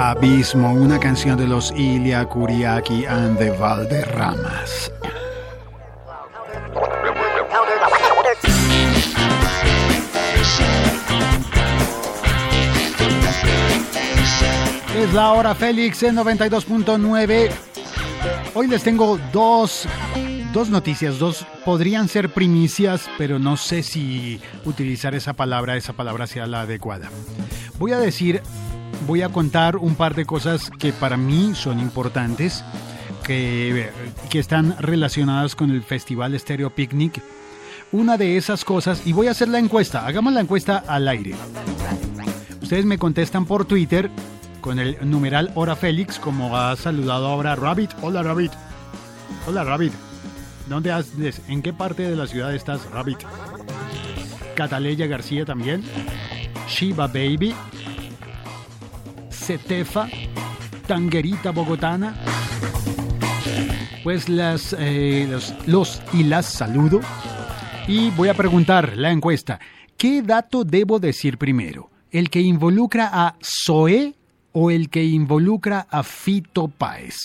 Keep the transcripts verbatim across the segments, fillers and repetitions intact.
Abismo, una canción de los Ilia Kuriaki and the Valderramas. Es la hora Félix en noventa y dos punto nueve. Hoy les tengo dos, dos noticias, dos podrían ser primicias, pero no sé si utilizar esa palabra, esa palabra sea la adecuada. Voy a decir, voy a contar un par de cosas que para mí son importantes, que, que están relacionadas con el Festival Stereo Picnic. Una de esas cosas, y voy a hacer la encuesta, hagamos la encuesta al aire. Ustedes me contestan por Twitter con el numeral Hora Félix, como ha saludado ahora Rabbit. Hola Rabbit. Hola Rabbit. ¿Dónde haces? ¿En qué parte de la ciudad estás, Rabbit? Cataleya García también. Shiba Baby. Cetefa. Tanguerita Bogotana. Pues las, eh, los, los y las saludo. Y voy a preguntar la encuesta. ¿Qué dato debo decir primero? ¿El que involucra a Zoé o el que involucra a Fito Páez?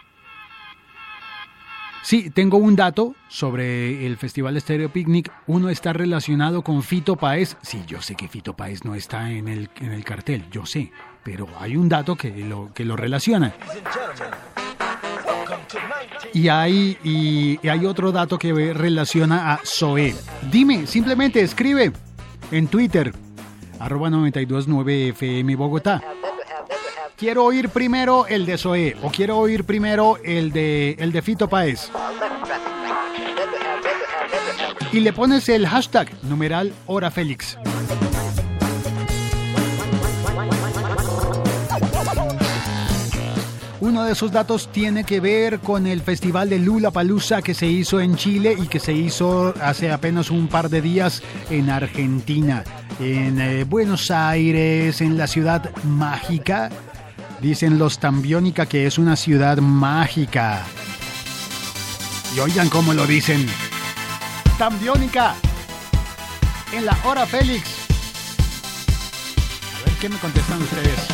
Sí, tengo un dato sobre el Festival Stereo Picnic. Uno está relacionado con Fito Páez. Sí, yo sé que Fito Páez no está en el, en el cartel, yo sé. Pero hay un dato que lo, que lo relaciona. Y hay, y, y hay otro dato que relaciona a Zoé. Dime, simplemente escribe en Twitter, arroba noventa y dos punto nueve F M Bogotá. Quiero oír primero el de Zoé o quiero oír primero el de, el de Fito Páez. Y le pones el hashtag numeral Hora Félix. Uno de esos datos tiene que ver con el festival de Lollapalooza que se hizo en Chile y que se hizo hace apenas un par de días en Argentina, en eh, Buenos Aires, en la ciudad mágica. Dicen los Tambiónica que es una ciudad mágica. Y oigan cómo lo dicen. Tambiónica, en la Hora Félix. A ver qué me contestan ustedes.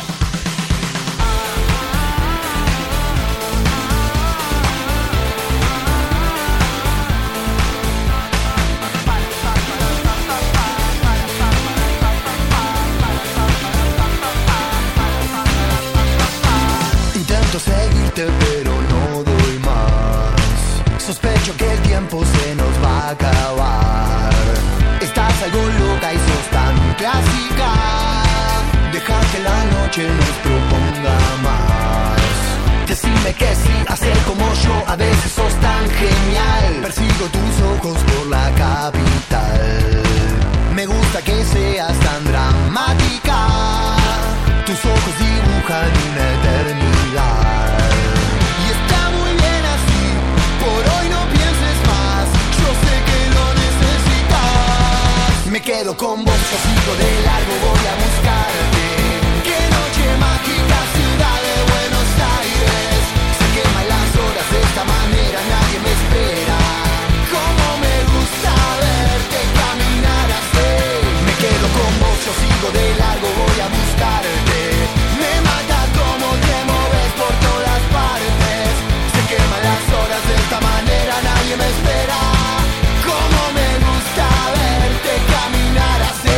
Seguirte pero no doy más. Sospecho que el tiempo se nos va a acabar. Estás algo loca y sos tan clásica. Deja que la noche nos proponga más. Decime que sí, hacer como yo. A veces sos tan genial. Persigo tus ojos por la capital. Me gusta que seas tan dramática. Tus ojos dibujan una eternidad. Y está muy bien así. Por hoy no pienses más. Yo sé que lo necesitas. Me quedo con vos, yo sigo de largo, voy a buscarte. Qué noche mágica, ciudad de Buenos Aires. Se queman las horas de esta manera, nadie me espera. Cómo me gusta verte caminar así. Me quedo con vos, yo sigo de largo, voy a buscarte. Me mata cómo te moves por todas partes. Se queman las horas de esta manera, nadie me espera. Cómo me gusta verte caminar así.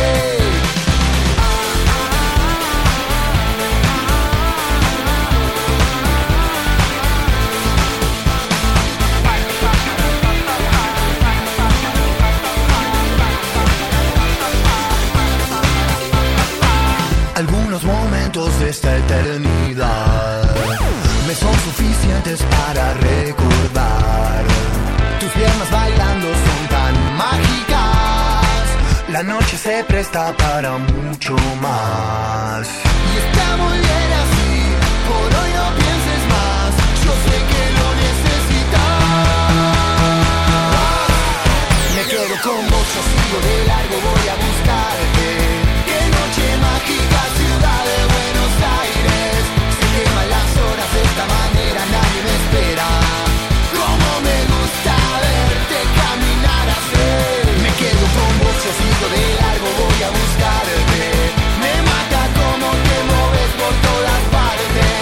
Algunos momentos de esta eternidad me son suficientes para recordar. Tus piernas bailando son tan mágicas. La noche se presta para mucho más. Y está muy bien así. Por hoy no pienses más. Yo sé que lo necesitas. Me quedo con vos, yo sigo de largo, voy a buscarte. Qué noche mágica, ciudad de Buenos Aires. Se queman las horas de esta manera, nadie me espera. Cómo me gusta verte caminar así. Me quedo con vos, yo sigo de largo, voy a buscarte. Me mata cómo te mueves por todas partes.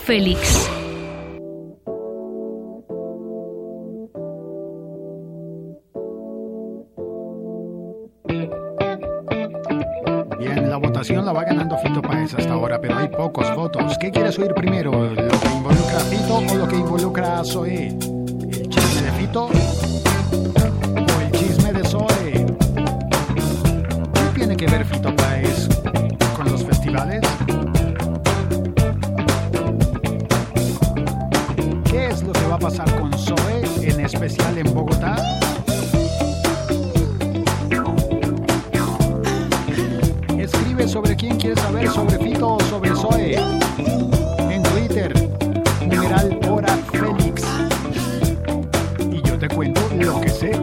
Félix. Bien, la votación la va ganando Fito Páez hasta ahora, pero hay pocos votos. ¿Qué quieres oír primero? ¿Lo que involucra a Fito o lo que involucra a Zoé? ¿El chisme de Fito o el chisme de Zoé? ¿Qué tiene que ver Fito Páez con los festivales? ¿Qué es lo que va a pasar con Zoé, en especial en Bogotá? Escribe sobre quién quieres saber, sobre Fito o sobre Zoé. En Twitter, numeral Hora Félix. Y yo te cuento lo que sé.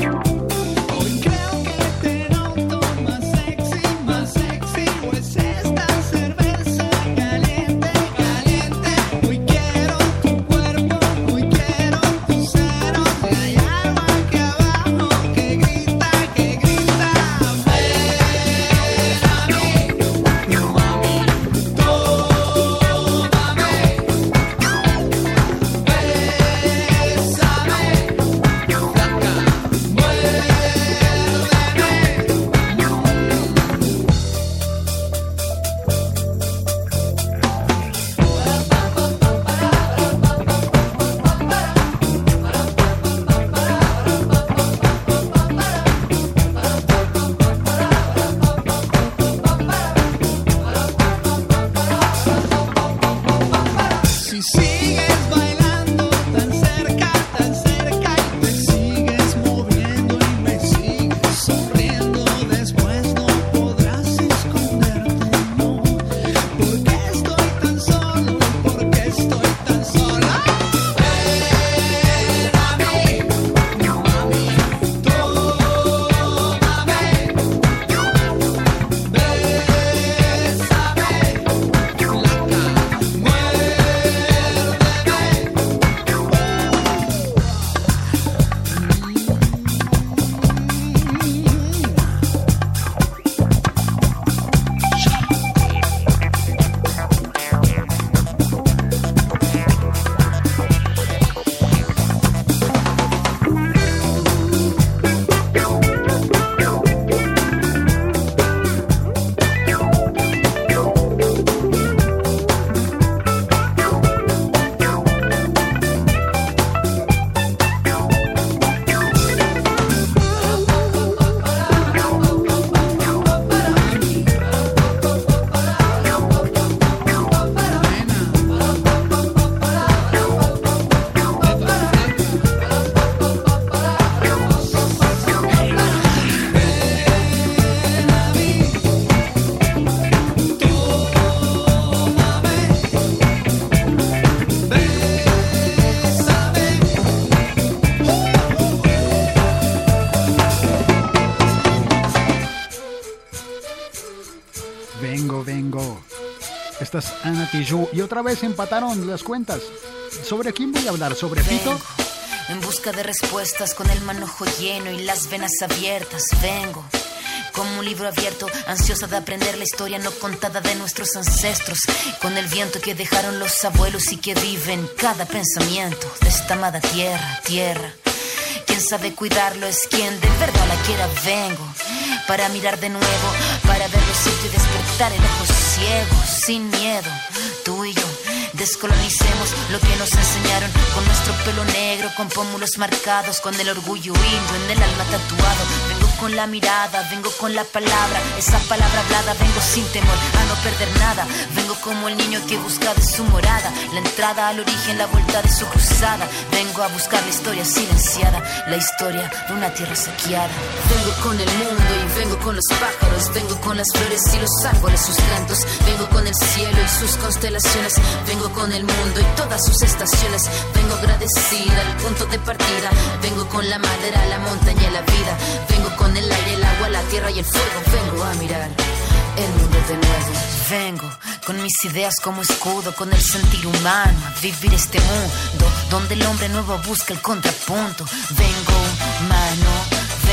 Ana Tijoux, y otra vez empataron las cuentas. ¿Sobre quién voy a hablar? ¿Sobre Fito? Vengo en busca de respuestas, con el manojo lleno y las venas abiertas. Vengo como un libro abierto, ansiosa de aprender la historia no contada de nuestros ancestros, con el viento que dejaron los abuelos y que vive en cada pensamiento de esta amada tierra, tierra. Quien sabe cuidarlo es quien de verdad la quiera. Vengo para mirar de nuevo, para ver lo cierto y despertar el ojo ciego, sin miedo. Tú y yo descolonicemos lo que nos enseñaron, con nuestro pelo negro, con pómulos marcados, con el orgullo indio en el alma tatuado. Vengo con la mirada, vengo con la palabra, esa palabra hablada. Vengo sin temor a no perder nada. Vengo como el niño que busca de su morada la entrada al origen, la vuelta de su cruzada. Vengo a buscar la historia silenciada, la historia de una tierra saqueada. Vengo con el mundo y vengo con los pájaros, vengo con las flores y los árboles, sus cantos. Vengo con el cielo y sus constelaciones, vengo con el mundo y todas sus estaciones. Vengo agradecida al punto de partida, vengo con la madera, la montaña y la vida. Vengo con el aire, el agua, la tierra y el fuego. Vengo a mirar el mundo de nuevo. Vengo con mis ideas como escudo, con el sentir humano, a vivir este mundo donde el hombre nuevo busca el contrapunto. Vengo humano, vengo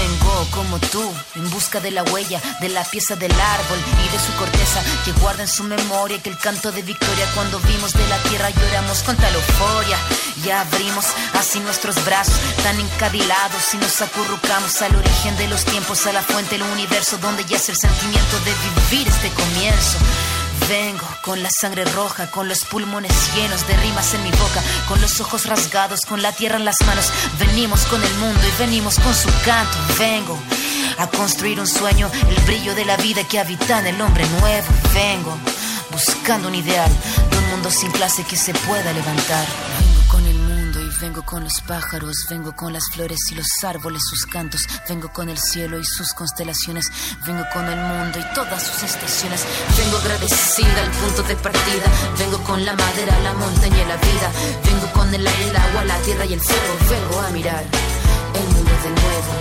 vengo como tú, en busca de la huella, de la pieza del árbol y de su corteza, que guarda en su memoria que el canto de victoria cuando vimos de la tierra lloramos con tal euforia. Y abrimos así nuestros brazos tan encadilados y nos acurrucamos al origen de los tiempos, a la fuente del universo donde yace el sentimiento de vivir este comienzo. Vengo con la sangre roja, con los pulmones llenos de rimas en mi boca, con los ojos rasgados, con la tierra en las manos. Venimos con el mundo y venimos con su canto. Vengo a construir un sueño, el brillo de la vida que habita en el hombre nuevo. Vengo buscando un ideal de un mundo sin clase que se pueda levantar. Vengo con el mundo y vengo con los pájaros, vengo con las flores y los árboles, sus cantos, vengo con el cielo y sus constelaciones, vengo con el mundo y todas sus estaciones. Vengo agradecida al punto de partida, vengo con la madera, la montaña y la vida, vengo con el aire, el agua, la tierra y el fuego, vengo a mirar el mundo de nuevo.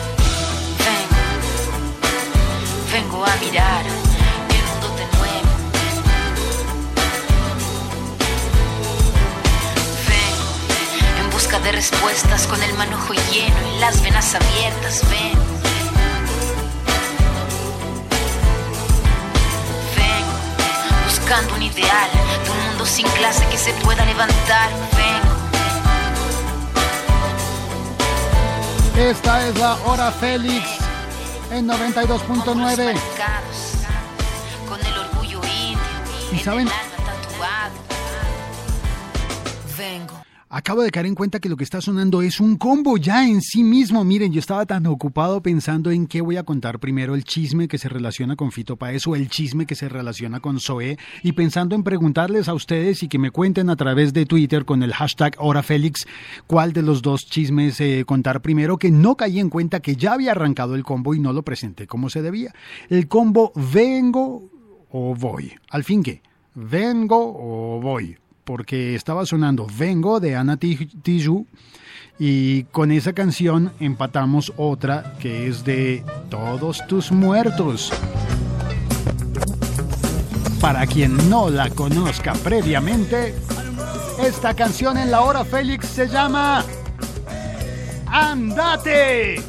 Vengo, vengo a mirar el mundo de nuevo. De respuestas con el manojo lleno y las venas abiertas. Vengo, vengo buscando un ideal de un mundo sin clase que se pueda levantar. Vengo. Esta es la Hora Félix en noventa y dos punto nueve. Con el orgullo indio ¿Y en saben? el alma tatuado. Vengo. Acabo de caer en cuenta que lo que está sonando es un combo ya en sí mismo. Miren, yo estaba tan ocupado pensando en qué voy a contar primero, el chisme que se relaciona con Fito Páez o el chisme que se relaciona con Zoé, y pensando en preguntarles a ustedes y que me cuenten a través de Twitter con el hashtag HoraFélix cuál de los dos chismes eh, contar primero, que no caí en cuenta que ya había arrancado el combo y no lo presenté como se debía. El combo vengo o voy. ¿Al fin qué? ¿Vengo o voy? Porque estaba sonando Vengo de Ana Tijoux y con esa canción empatamos otra que es de Todos tus muertos. Para quien no la conozca previamente, esta canción en la Hora Félix se llama ¡Andate!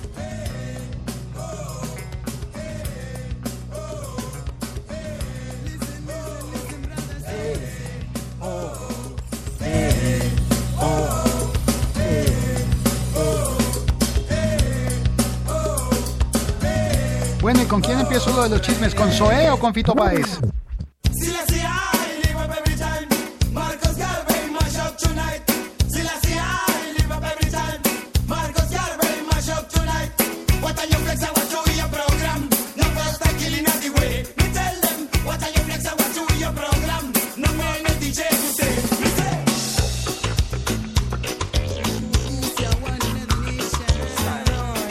Bueno, ¿y con quién empiezo lo de los chismes? ¿Con Zoé o con Fito Páez?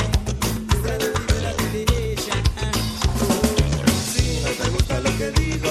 Digo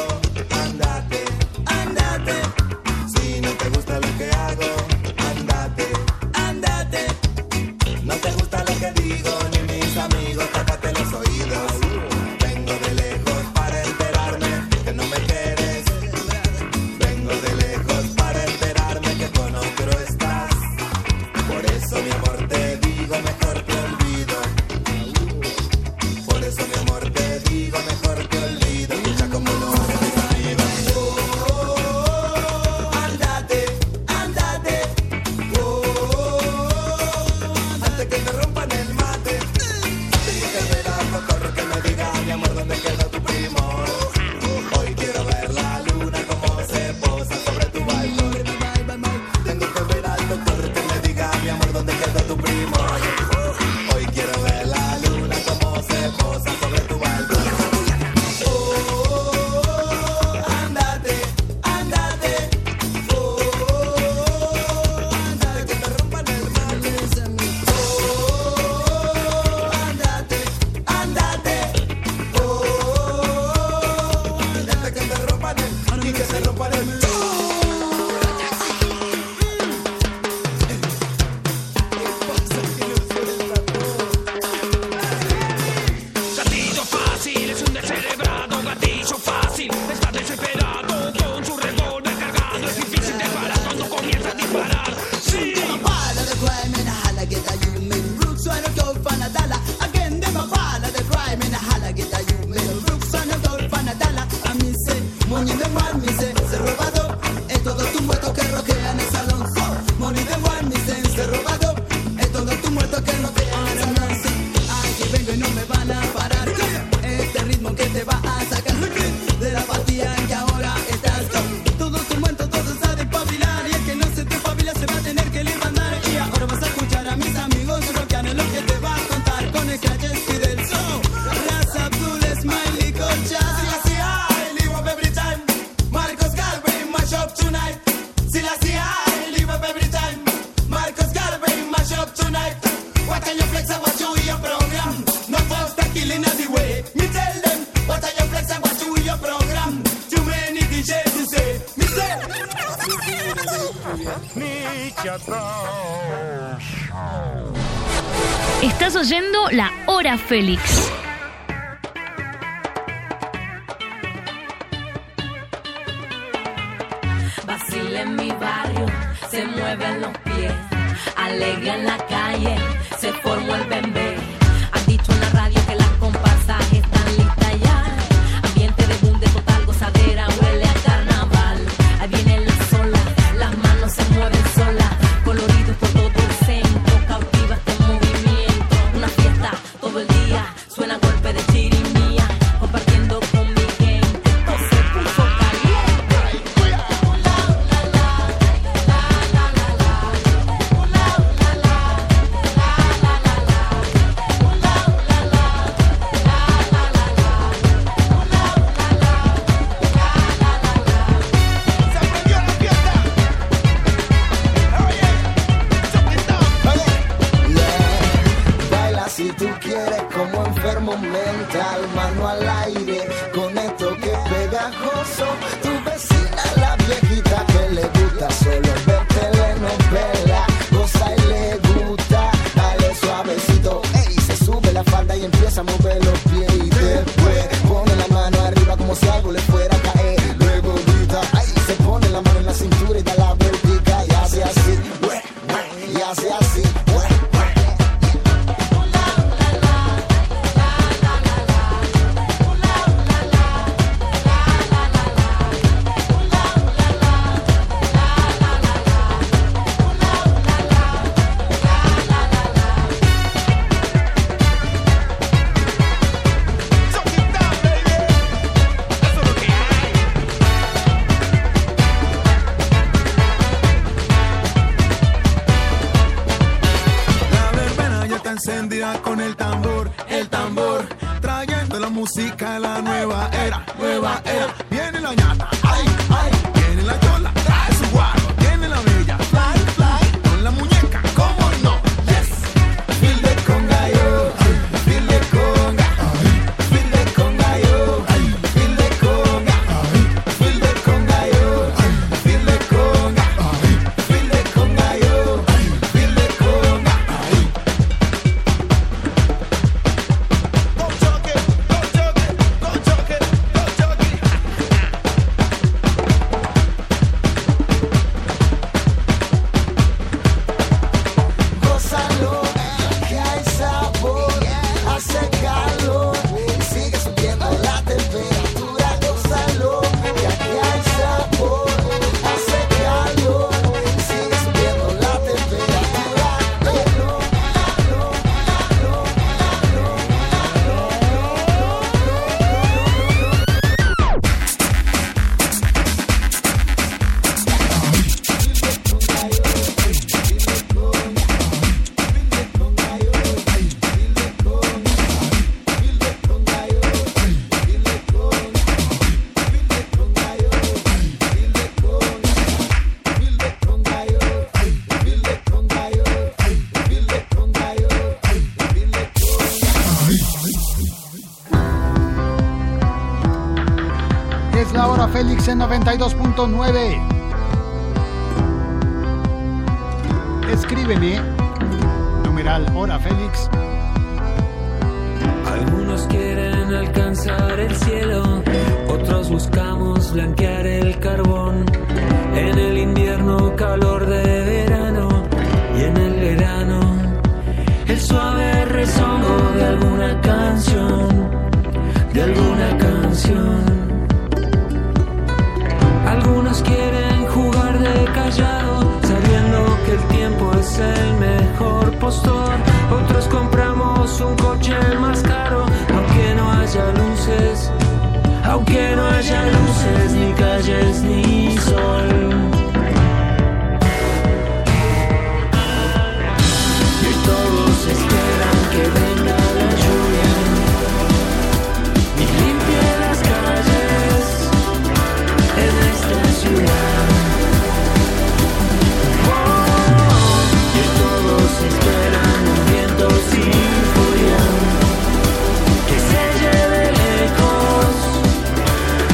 Estás oyendo La Hora Félix. Vacila en mi barrio, se mueven los pies. Alegre en la calle, se formó el bembé. Han dicho en la radio que las comparsas están listas ya. Ambiente de boom, de total gozadera, huele a carnaval. Ahí vienen las olas, las manos se mueven solas. Coloridos por todo el centro, cautiva este movimiento. Una fiesta todo el día, suena golpe de chirimía. Compartiendo con mi gente, todo se puso caliente. Si tú quieres como enfermo mental, mano al aire, con esto que es pegajoso. Tu vecina, la viejita que le gusta solo ver telenovela, goza y le gusta, dale suavecito, ey, se sube la falda y empieza a mover los pies y después pone la mano arriba como si algo le fuera a caer, luego grita, ay, se pone la mano en la cintura y da la vueltica y hace así, ué, ué, y hace así, ué. Encendida con el tambor, el tambor, trayendo la música a la nueva era, nueva era. Viene la ñata, ay, ay, viene la chola, trae su guaro, viene la bella, fly, fly, con la muñeca, cómo no, yes. Feel de conga yo, feel de conga, feel de conga yo, feel de conga, feel de conga yo, feel de conga, feel de conga yo, feel de conga. Félix en noventa y dos punto nueve. Escríbeme, numeral Hora Félix. Algunos quieren alcanzar el cielo, otros buscamos blanquear el carbón. En el invierno calor de verano y en el verano el suave resono de alguna canción, de alguna canción. Algunos quieren jugar de callado, sabiendo que el tiempo es el mejor postor. Otros compramos un coche más caro, aunque no haya luces, aunque no haya luces, ni calles, ni sol. Y todos esperan que venga la lluvia y limpie las calles en esta ciudad. Oh, y todos esperan un viento sin furia que se lleve lejos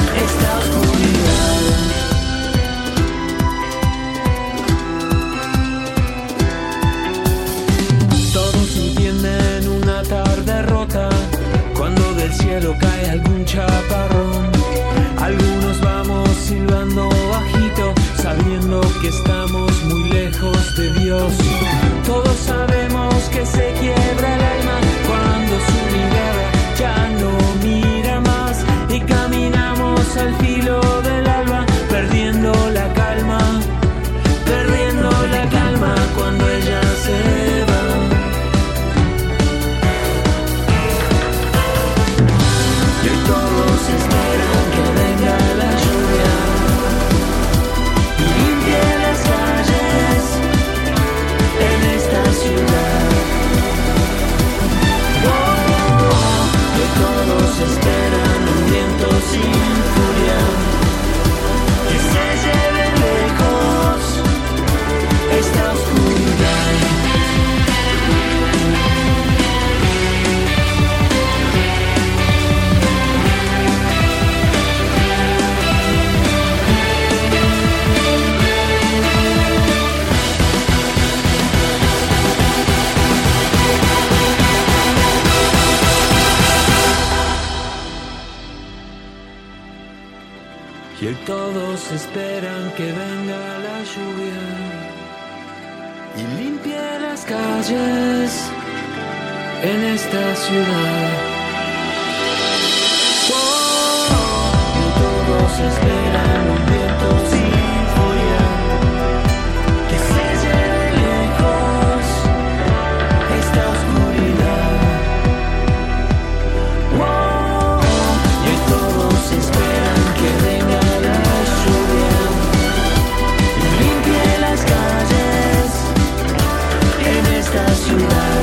y hoy todos esperan que venga la lluvia y limpie las calles en esta ciudad. Oh, y todos esperan un viento sin furia que se lleve lejos esta oscuridad. Oh, y hoy todos esperan que venga la lluvia y limpie las calles en esta ciudad.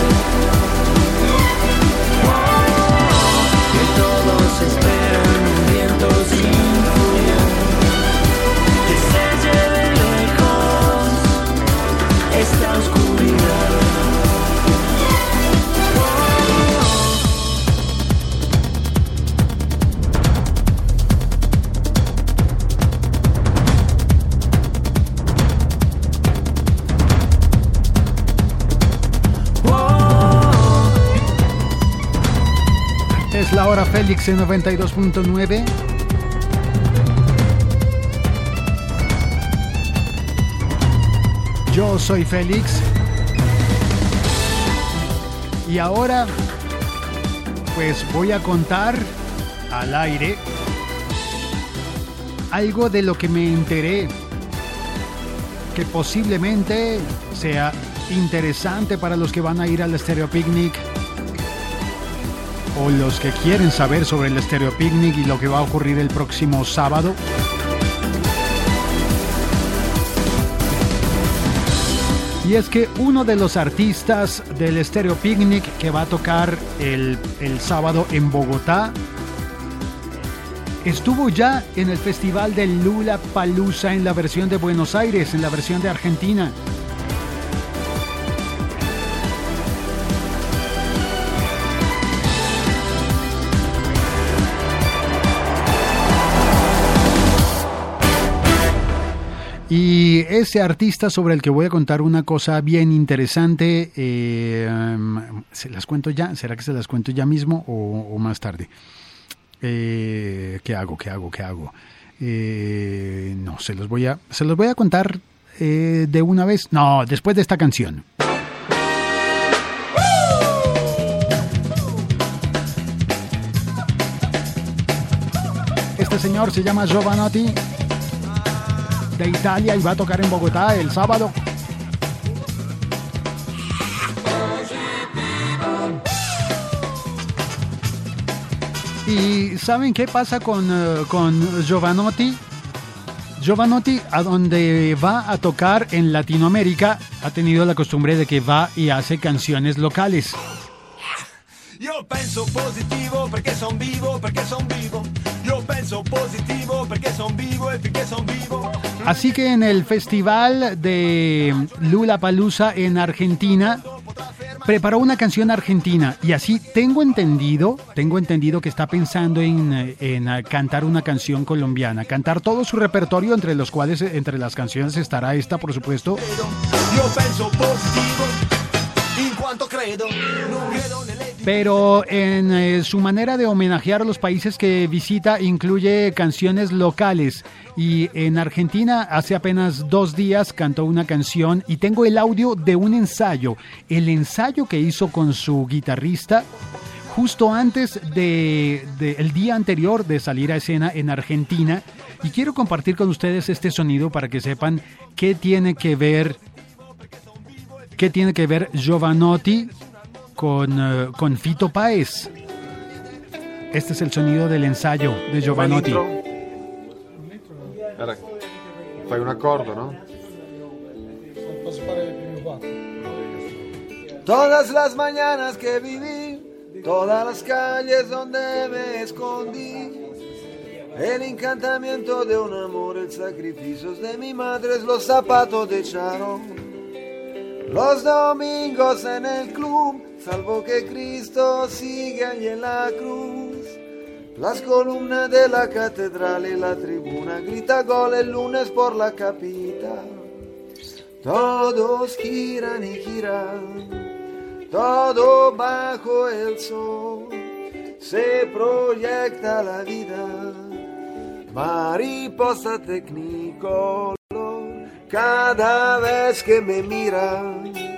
Esperan un viento sin furia que se lleve lejos esta oscuridad. Es la hora Félix en noventa y dos punto nueve. Yo soy Félix. Y ahora, pues voy a contar al aire algo de lo que me enteré que posiblemente sea interesante para los que van a ir al Stereo Picnic o los que quieren saber sobre el Stereo Picnic y lo que va a ocurrir el próximo sábado. Y es que uno de los artistas del Stereo Picnic que va a tocar el, el sábado en Bogotá estuvo ya en el festival de Lollapalooza en la versión de Buenos Aires, en la versión de Argentina. Y ese artista sobre el que voy a contar una cosa bien interesante, eh, ¿se las cuento ya? ¿Será que se las cuento ya mismo o, o más tarde? Eh, ¿Qué hago? ¿Qué hago? ¿Qué hago? Eh, no, se los voy a, se los voy a contar eh, de una vez. No, después de esta canción. Este señor se llama Jovanotti, de Italia, y va a tocar en Bogotá el sábado. ¿Y saben qué pasa con, uh, con Jovanotti? Jovanotti, a donde va a tocar en Latinoamérica, ha tenido la costumbre de que va y hace canciones locales. Io penso positivo perché son vivo, perché son vivo. Io penso positivo perché son vivo e perché son vivo. Así que en el festival de Lollapalooza en Argentina preparó una canción argentina y así tengo entendido, tengo entendido que está pensando en, en cantar una canción colombiana, cantar todo su repertorio, entre los cuales entre las canciones estará esta, por supuesto. Io penso positivo in quanto credo, non credo nelle. Pero en eh, su manera de homenajear a los países que visita incluye canciones locales. Y en Argentina hace apenas dos días cantó una canción y tengo el audio de un ensayo. El ensayo que hizo con su guitarrista justo antes de, de el día anterior de salir a escena en Argentina. Y quiero compartir con ustedes este sonido para que sepan qué tiene que ver, qué tiene que ver Jovanotti con, uh, con Fito Páez. Este es el sonido del ensayo de Jovanotti. Era, fai un accordo, ¿no? Todas las mañanas que viví, todas las calles donde me escondí, el encantamiento de un amor, el sacrificio de mi madre, los zapatos de Charo. Los domingos en el club, salvo que Cristo sigue ahí en la cruz. Las columnas de la catedral y la tribuna grita gol el lunes por la capita. Todos giran y giran, todo bajo el sol, se proyecta la vida mariposa tecnicolor. Cada vez que me mira,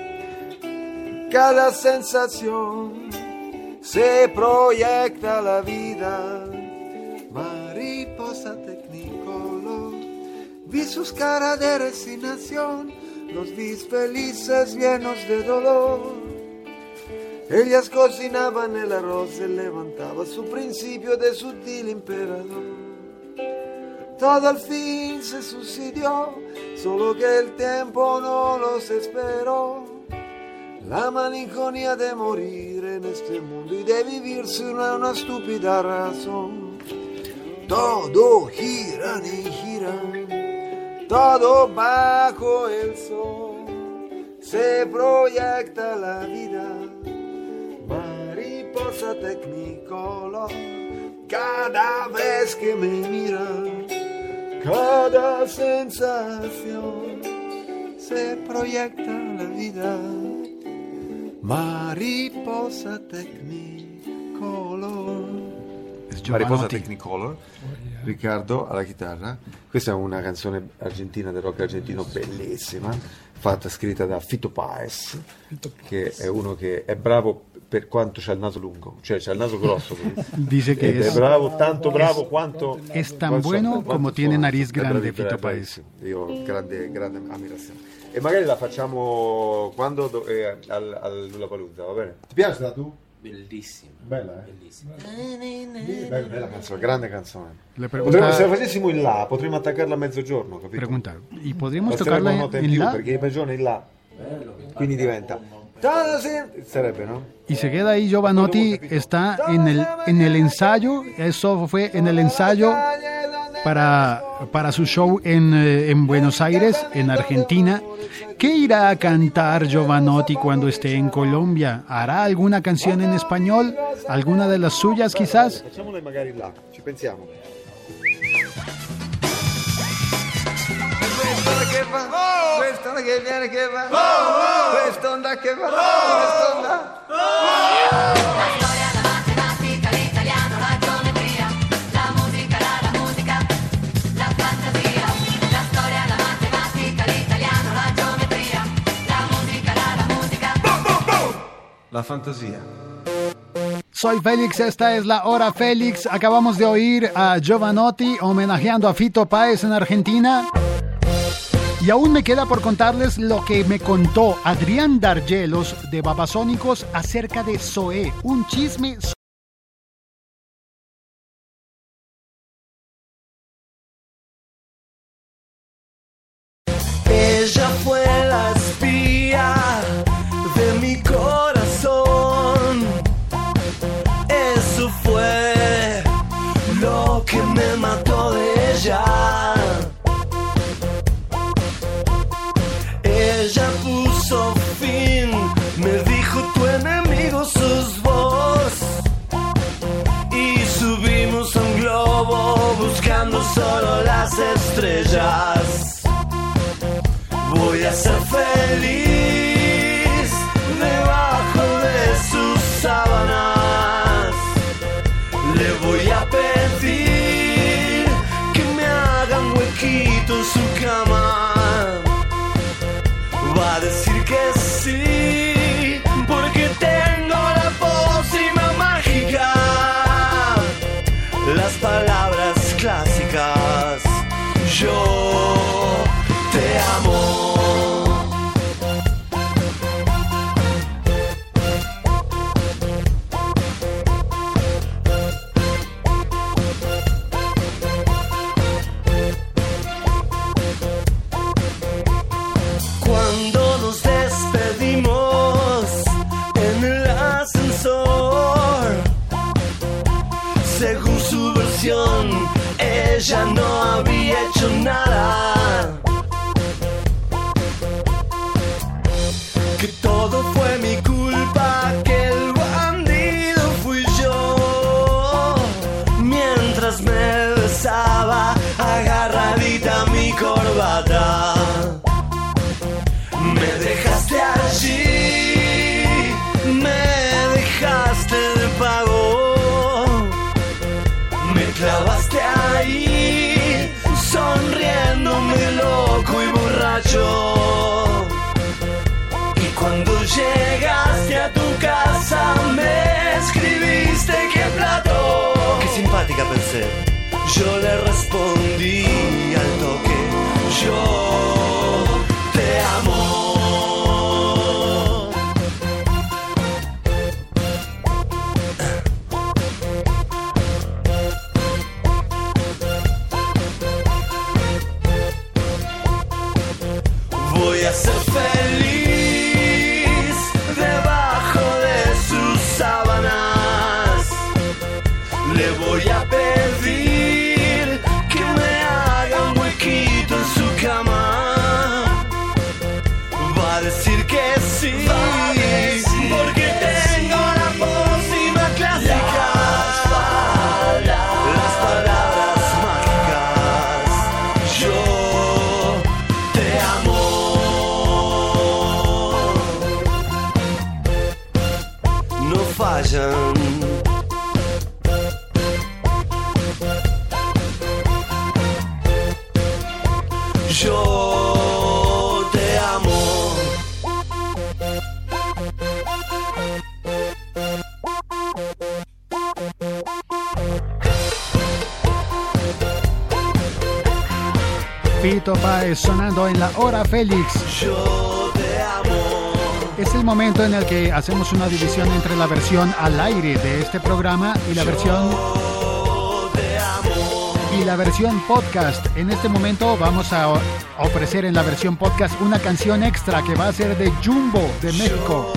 cada sensación se proyecta a la vida. Mariposa tecnicolor. Vi sus caras de resignación, los vi felices llenos de dolor. Ellas cocinaban el arroz, él levantaba su principio de sutil emperador. Todo al fin se sucedió, solo que el tiempo no los esperó. La malinconía de morir en este mundo y de vivir sin una estúpida razón. Todo gira y gira, todo bajo el sol, se proyecta la vida. Mariposa tecnicolor, cada vez que me mira, cada sensación se proyecta la vida. Mariposa tecnicolor. Mariposa Technicolor, Riccardo alla chitarra. Questa è una canzone argentina del rock argentino bellissima, fatta scritta da Fito Páez, che è uno che è bravo per quanto c'ha il naso lungo, cioè c'ha il naso grosso. Dice che è es, bravo, tanto bravo es, quanto es tan bueno como tiene nariz grande Fito Páez. Io grande, grande ammirazione. E magari la facciamo quando do, eh, al, al Lollapalooza, va bene? Ti piace da tu? Bellissima. Bella, eh? Bellissima. Bella, bella canzone, grande canzone. Le pregunta, potremmo, se la facessimo in là, potremmo attaccarla a mezzogiorno, capito? Preguntar. ¿Y podríamos tocarla en, en la? Perché mezzogiorno è in là. Quindi diventa. Sarebbe, ¿no? Y se queda ahí. Giovanotti está en el, en el ensayo. Eso fue en el ensayo para, para su show en, en Buenos Aires, en Argentina. ¿Qué irá a cantar Giovanotti cuando esté en Colombia? ¿Hará alguna canción en español? ¿Alguna de las suyas quizás? Facciamola magari là, ci pensiamo. Che va, oh! Questa onda che viene che va, oh! Oh! Questa onda che va, oh! Questa onda. Oh! La storia, la matematica, l'italiano, la geometria, la musica, la, la musica, la fantasia. La storia, la matematica, l'italiano, la geometria, la musica, la, la musica. Boom, boom, boom. La fantasia. Soy Félix, esta es la Hora Félix. Acabamos de oír a Giovanotti homenajeando a Fito Páez en Argentina. Y aún me queda por contarles lo que me contó Adrián Dargelos de Babasónicos acerca de Zoé, un chisme. Ella fue la espía de mi corazón. Eso fue lo que me mató de ella. Ella puso fin, me dijo tu enemigo sos vos. Y subimos a un globo buscando solo las estrellas. Voy a ser feliz debajo de sus sábanas. Le voy a pedir que me hagan huequito en su cama. Va a decir que sí, porque tengo la pócima mágica. Las palabras clásicas. Yo te amo. Cuando nos despedimos en el ascensor, según su versión, ella no había hecho nada. Que todo fue mi culpa, que el bandido fui yo. Mientras me besaba agarradita mi corbata. Me dejaste allí, me dejaste de pago, me clavaste ahí. Llegaste a tu casa, me escribiste qué plato. Qué simpática pensé. Yo le respondí al toque, yo te amo. Voy a ser feliz debajo de sus sábanas. Le voy a pedir que me haga un huequito en su cama. Va a decir que sí, decir porque que tengo sí. La pócima clásica. Las palabras, las palabras mágicas. Yo te amo. No fallan. Yo te amo. Fito Páez sonando en la hora Félix. Yo te amo. Es el momento en el que hacemos una división entre la versión al aire de este programa y la versión y la versión podcast. En este momento vamos a ofrecer en la versión podcast una canción extra que va a ser de Jumbo de México.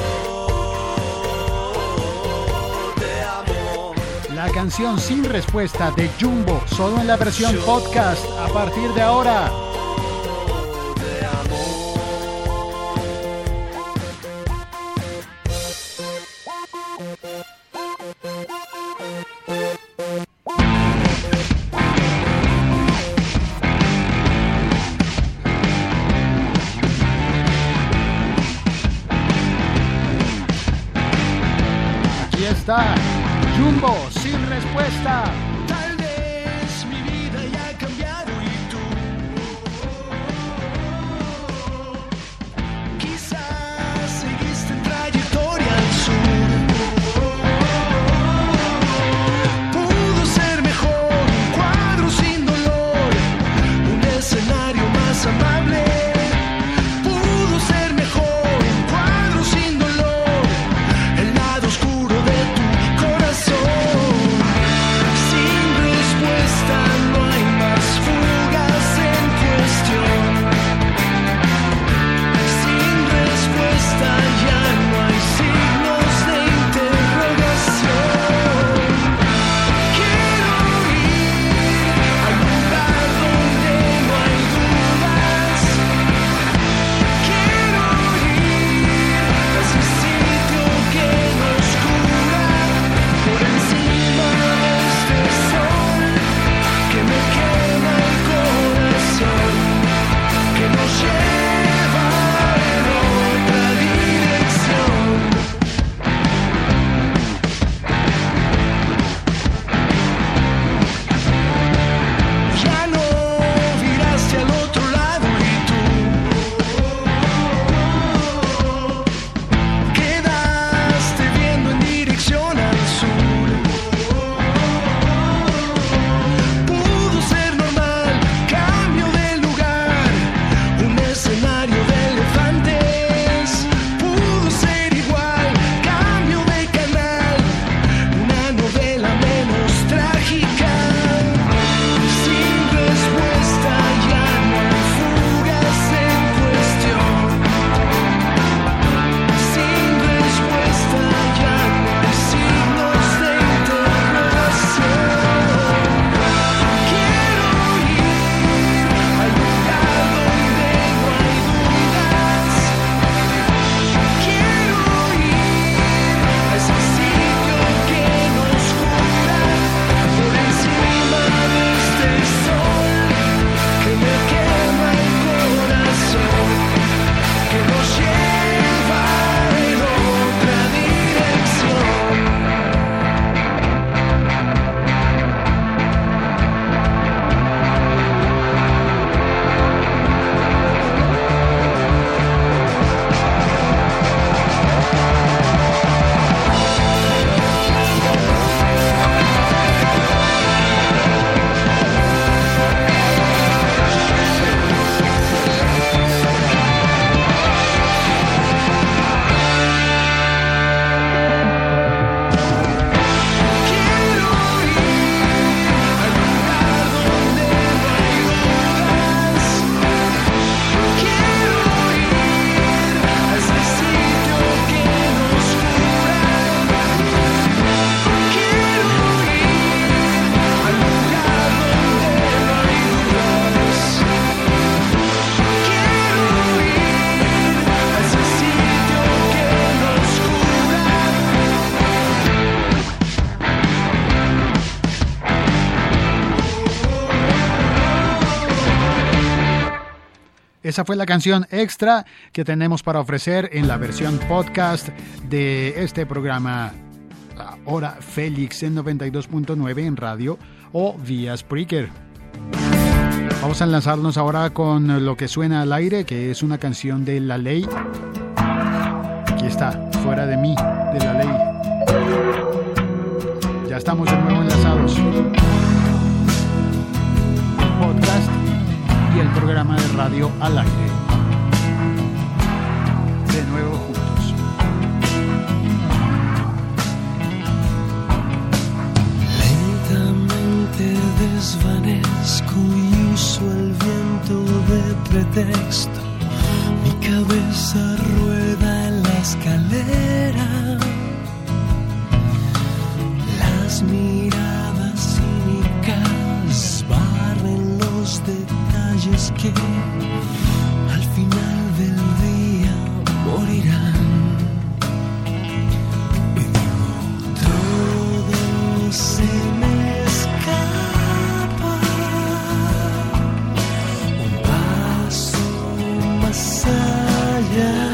La canción Sin Respuesta de Jumbo, solo en la versión podcast a partir de ahora. Aquí está Jumbo, Sin Respuesta. Tal vez mi vida ya ha cambiado y tú quizás seguiste en trayectoria al sur. Pudo ser mejor un cuadro sin dolor, un escenario más amable. Pudo ser mejor un cuadro sin dolor, el lado oscuro de tu corazón. Si esa fue la canción extra que tenemos para ofrecer en la versión podcast de este programa La Hora Félix en noventa y dos punto nueve en radio o vía Spreaker. Vamos a enlazarnos ahora con lo que suena al aire, que es una canción de La Ley. Aquí está, Fuera de mí, de La Ley. Ya estamos de nuevo enlazados. Podcast y el programa de radio al aire. De nuevo juntos. Lentamente desvanezco y uso el viento de pretexto. Mi cabeza rueda en la escalera. Las miradas cínicas barren los detalles que al final del día morirán. Y digo, todo se me escapa. Un paso más allá.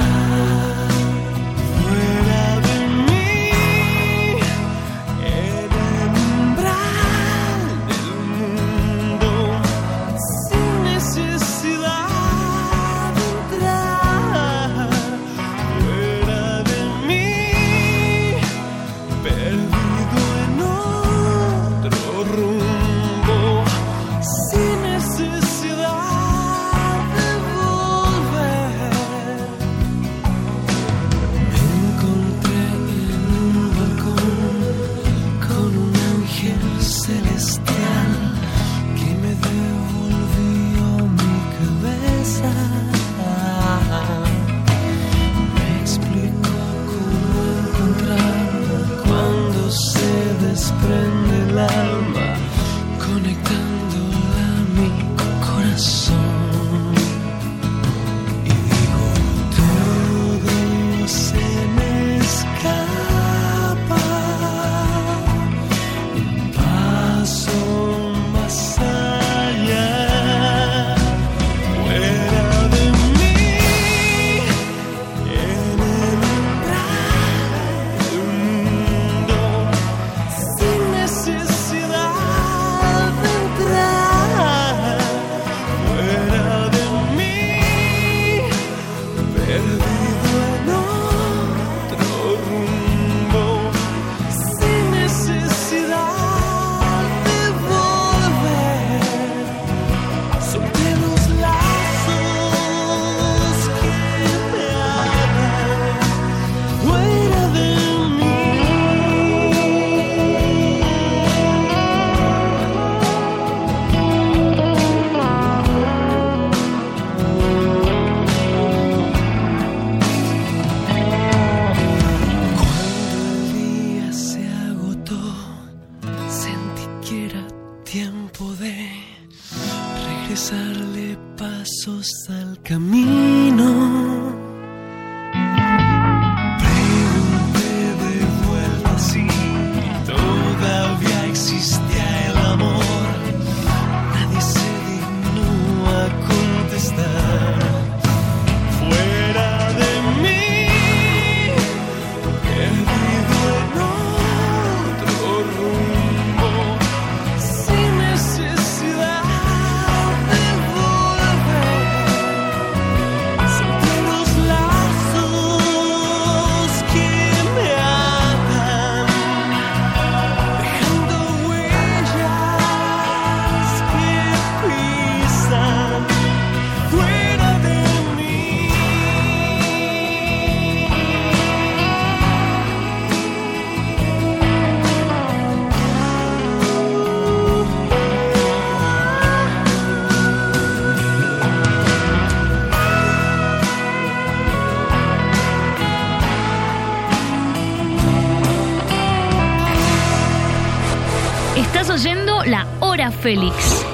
Estás oyendo La Hora Félix.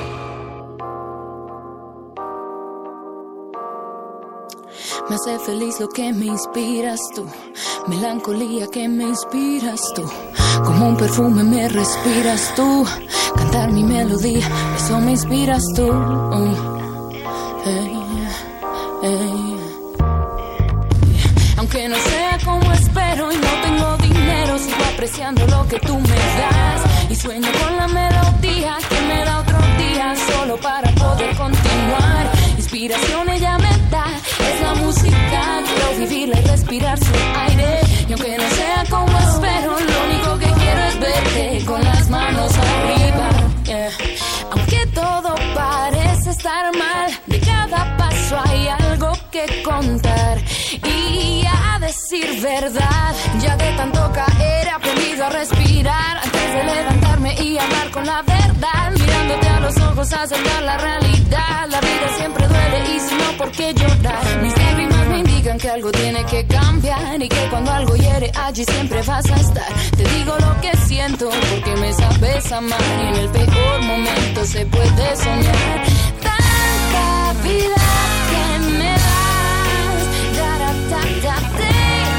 Me hace feliz lo que me inspiras tú, melancolía que me inspiras tú, como un perfume me respiras tú, cantar mi melodía, eso me inspiras tú. Uh, hey. deseando lo que tú me das. Y sueño con la melodía que me da otro día, solo para poder continuar. Inspiración ella me da, es la música. Quiero vivirla y respirar su aire. Y aunque no sea como espero, lo único que quiero es verte con las manos arriba. Yeah. Aunque todo parece estar mal, de cada paso hay algo que contar. Y a decir verdad, ya de tanto caer he aprendido a respirar antes de levantarme y hablar con la verdad. Mirándote a los ojos, aceptar la realidad. La vida siempre duele y si no, ¿por qué llorar? Mis lágrimas me indican que algo tiene que cambiar y que cuando algo hiere allí siempre vas a estar. Te digo lo que siento porque me sabes amar y en el peor momento se puede soñar. Tanta vida que me das, da-da-da-da-da.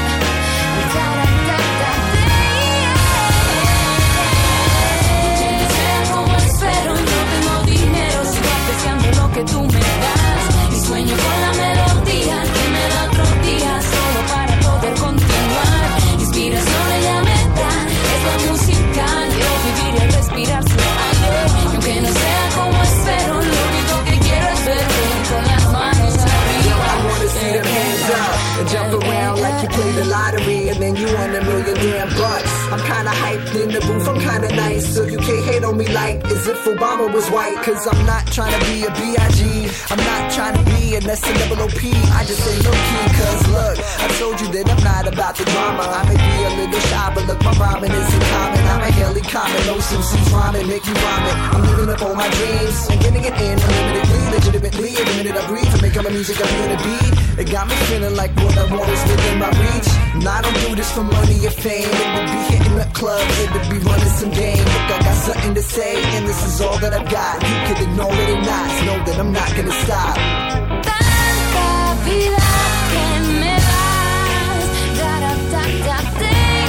Lo que tú me das y sueño con la melodía que me da otro día, solo para poder continuar. Inspiración ella me da, es la música. Quiero vivir y respirar su aire. Y aunque no sea como espero, lo único que quiero es verte con las manos arriba. I wanna see them hands up and jump around like you play the lottery and then you won a million damn bucks. I'm kinda hyped in the booth, I'm kinda nice, so you can't hate on me like as if Obama was white. Cause I'm not trying to be a B I G, I'm not trying to be an S N double O P. I just say low key cause look, I told you that I'm not about the drama. I may be a little shy but look, my rhyming isn't common. I'm a Haley Common, no Simpsons rhyming, make you vomit. I'm living up all my dreams and getting it in unlimitedly, legitimately. Every minute I breathe and make all my music I'm gonna beat. It got me feeling like what I want is within my reach. And I don't do this for money or fame, it would be hitting up clubs, it would be running some game. Look, I got something to say and this is all that I got. You can ignore it or not, know that I'm not gonna stop. Tanta vida que me das, da-da-da-da-da.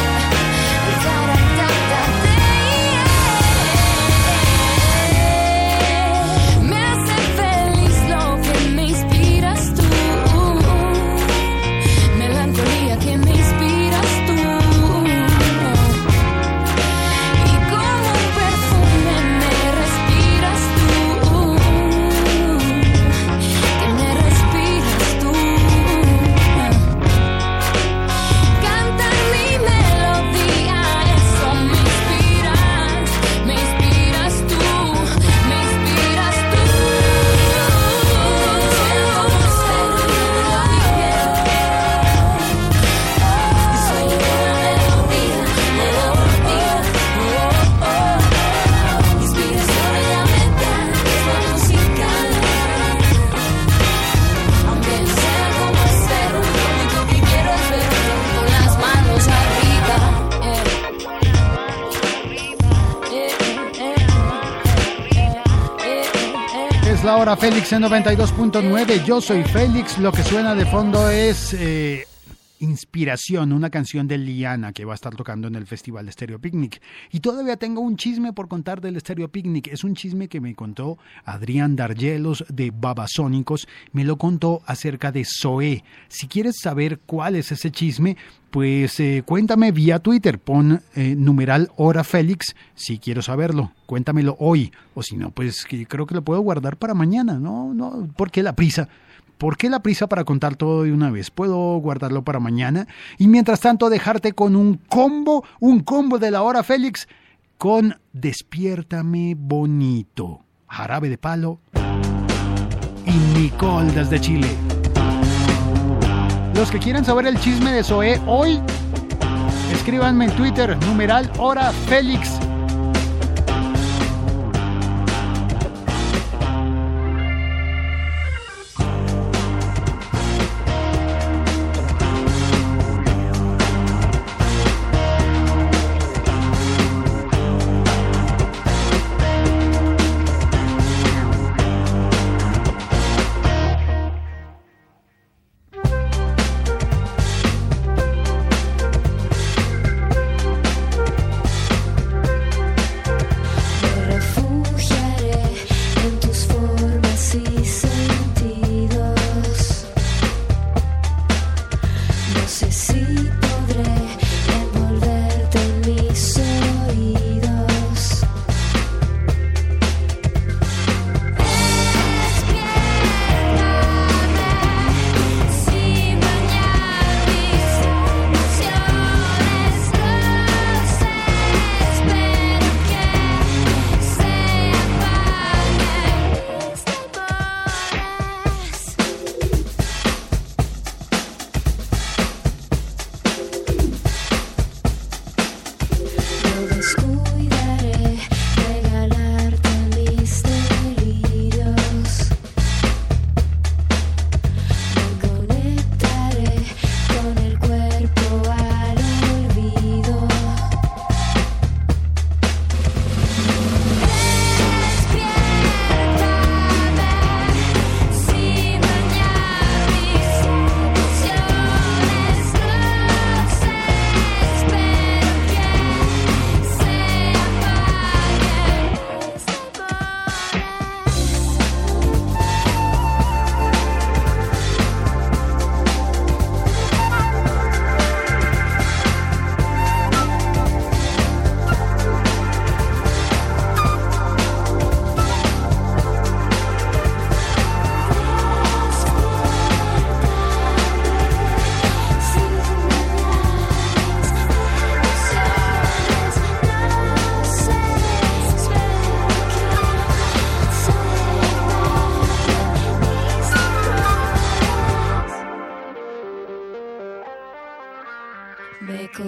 La hora Félix en noventa y dos punto nueve. Yo soy Félix. Lo que suena de fondo es eh, Inspiración, una canción de Liana que va a estar tocando en el Festival de Stereo Picnic. Y todavía tengo un chisme por contar del Stereo Picnic. Es un chisme que me contó Adrián Dargelos de Babasónicos. Me lo contó acerca de Zoé. Si quieres saber cuál es ese chisme, pues eh, cuéntame vía Twitter, pon eh, numeral hora Félix, si quiero saberlo, cuéntamelo hoy, o si no, pues que creo que lo puedo guardar para mañana, no, no, ¿por qué la prisa? ¿Por qué la prisa para contar todo de una vez? Puedo guardarlo para mañana y mientras tanto dejarte con un combo, un combo de la hora Félix con Despiértame Bonito, Jarabe de Palo y Nicole desde Chile. Los que quieran saber el chisme de Zoé hoy, escríbanme en Twitter, numeral hora Félix.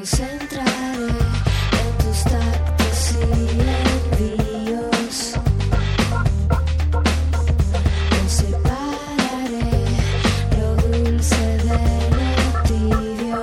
concentraré en tus tactos y envíos. No separaré lo dulce de lo tibio.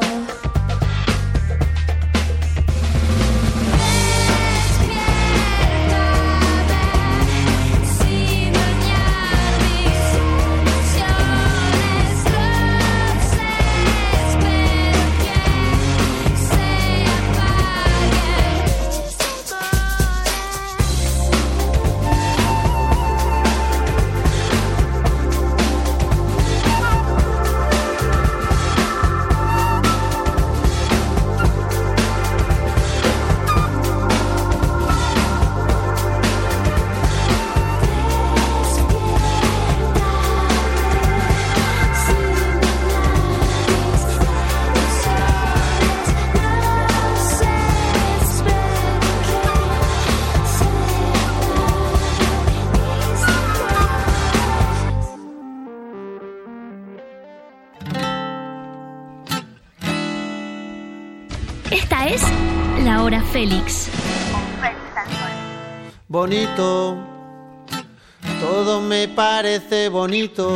Esta es La Hora Félix. Bonito, todo me parece bonito.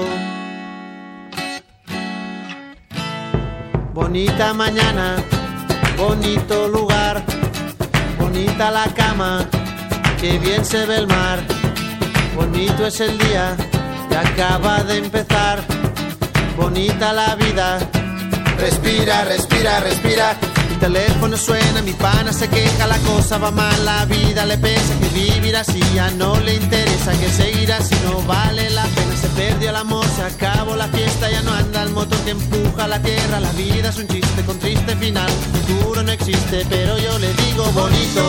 Bonita mañana, bonito lugar, bonita la cama, que bien se ve el mar. Bonito es el día que acaba de empezar, bonita la vida. Respira, respira, respira. Mi teléfono suena, mi pana se queja, la cosa va mal, la vida le pesa, que vivir así ya no le interesa, que seguir así no vale la pena. Se perdió el amor, se acabó la fiesta, ya no anda el motor que empuja la tierra. La vida es un chiste con triste final, futuro no existe, pero yo le digo bonito.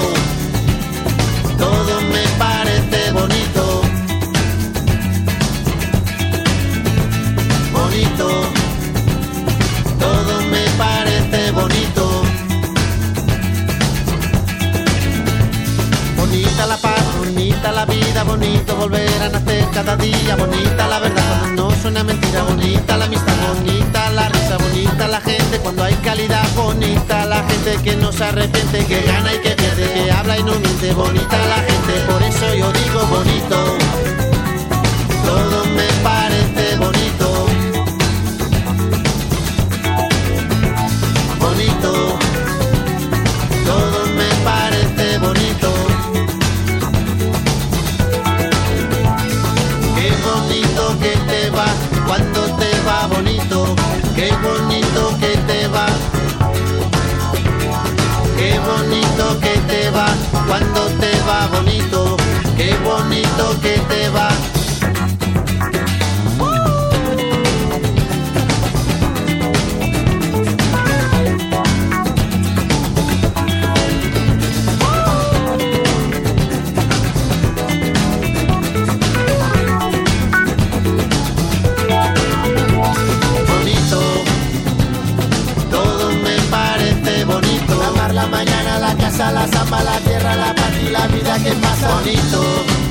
Todo me parece bonito. Bonito. Todo me parece bonito. Bonita la paz, bonita la vida, bonito volver a nacer cada día. Bonita la verdad cuando no suena mentira, bonita la amistad, bonita la risa, bonita la gente cuando hay calidad. Bonita la gente que no se arrepiente, que gana y que pierde, que habla y no miente. Bonita la gente, por eso yo digo bonito. Todo me parece bonito. Bonito, todo me parece bonito. Qué bonito que te va cuando te va bonito. Qué bonito que te va. Qué bonito que te va cuando te va bonito. Qué bonito que te va. La mañana, la casa, la samba, la tierra, la paz y la vida que pasa. Bonito,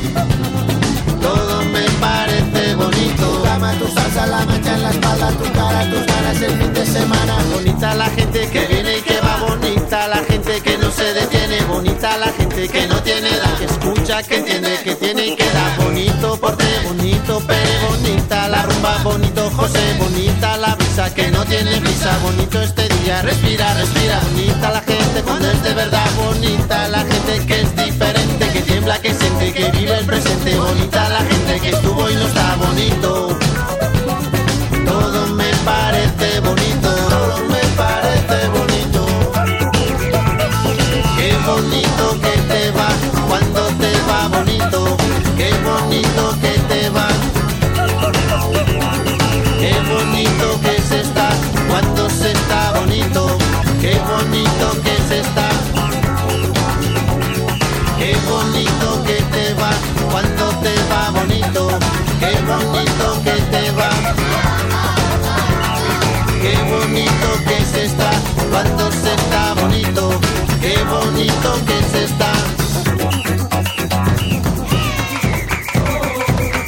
todo me parece bonito. Tu cama, tu salsa, la mancha en la espalda, tu cara, tus ganas el fin de semana. Bonita la gente que viene y que va, bonita la gente que no se detiene, bonita la gente que no tiene edad, que escucha, que entiende, que tiene y que da. Bonito porte, bonito pere, bonita la rumba, bonito José, bonita la brisa que no tiene prisa, bonito este día, respira, respira. Bonita la gente cuando es de verdad, bonita la gente que es diferente, que tiembla, que siente, que vive el presente. Bonita la gente que estuvo y no está bonito. Todo me parece bonito, todo me parece bonito. Qué bonito que te va cuando te va bonito. Qué bonito que te va. Qué bonito que se está cuando se está bonito. Qué bonito que se está. Qué bonito que te va cuando te va bonito. Qué bonito que te va. Qué bonito que se está cuando se está bonito. Qué bonito que se está.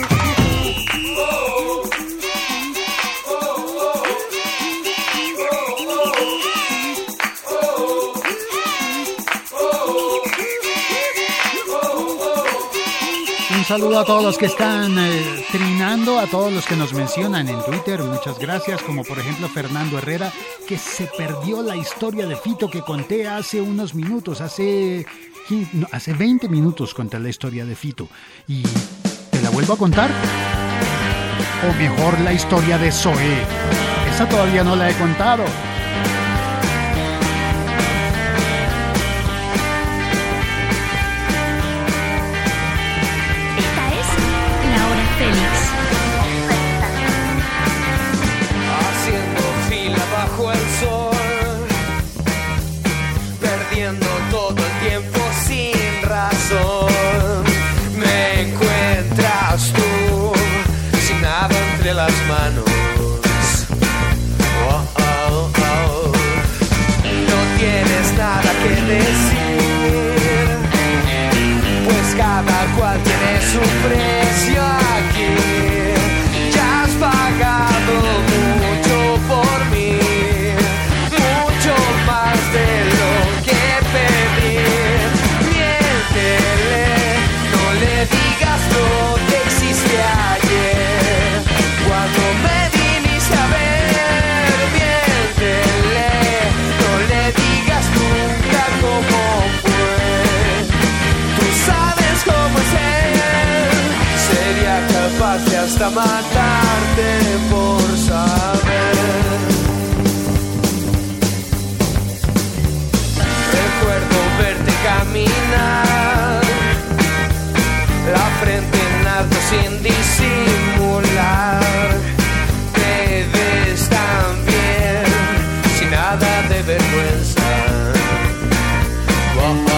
saludo a todos los que están eh, trinando, a todos los que nos mencionan en Twitter. Muchas gracias, como por ejemplo Fernando Herrera, que se perdió la historia de Fito que conté hace unos minutos, hace, quince, no, hace veinte minutos conté la historia de Fito. ¿Y te la vuelvo a contar? O mejor la historia de Zoé. Esa todavía no la he contado. Félix. Haciendo fila bajo el sol, perdiendo todo el tiempo sin razón. Me encuentras tú sin nada entre las manos. Oh, oh, oh. No tienes nada que decir, pues cada cual tiene su precio aquí. Ya has pagado mucho por mí, mucho más de lo que pedí. Miéntele, no le digas lo que hiciste ayer, cuando me viniste a ver. Miéntele, no le digas nunca cómo fue. Tú sabes cómo es él, sería capaz de hasta matarte por saber. Recuerdo verte caminar, la frente en alto sin disimular. Te ves tan bien, sin nada de vergüenza. Oh, oh,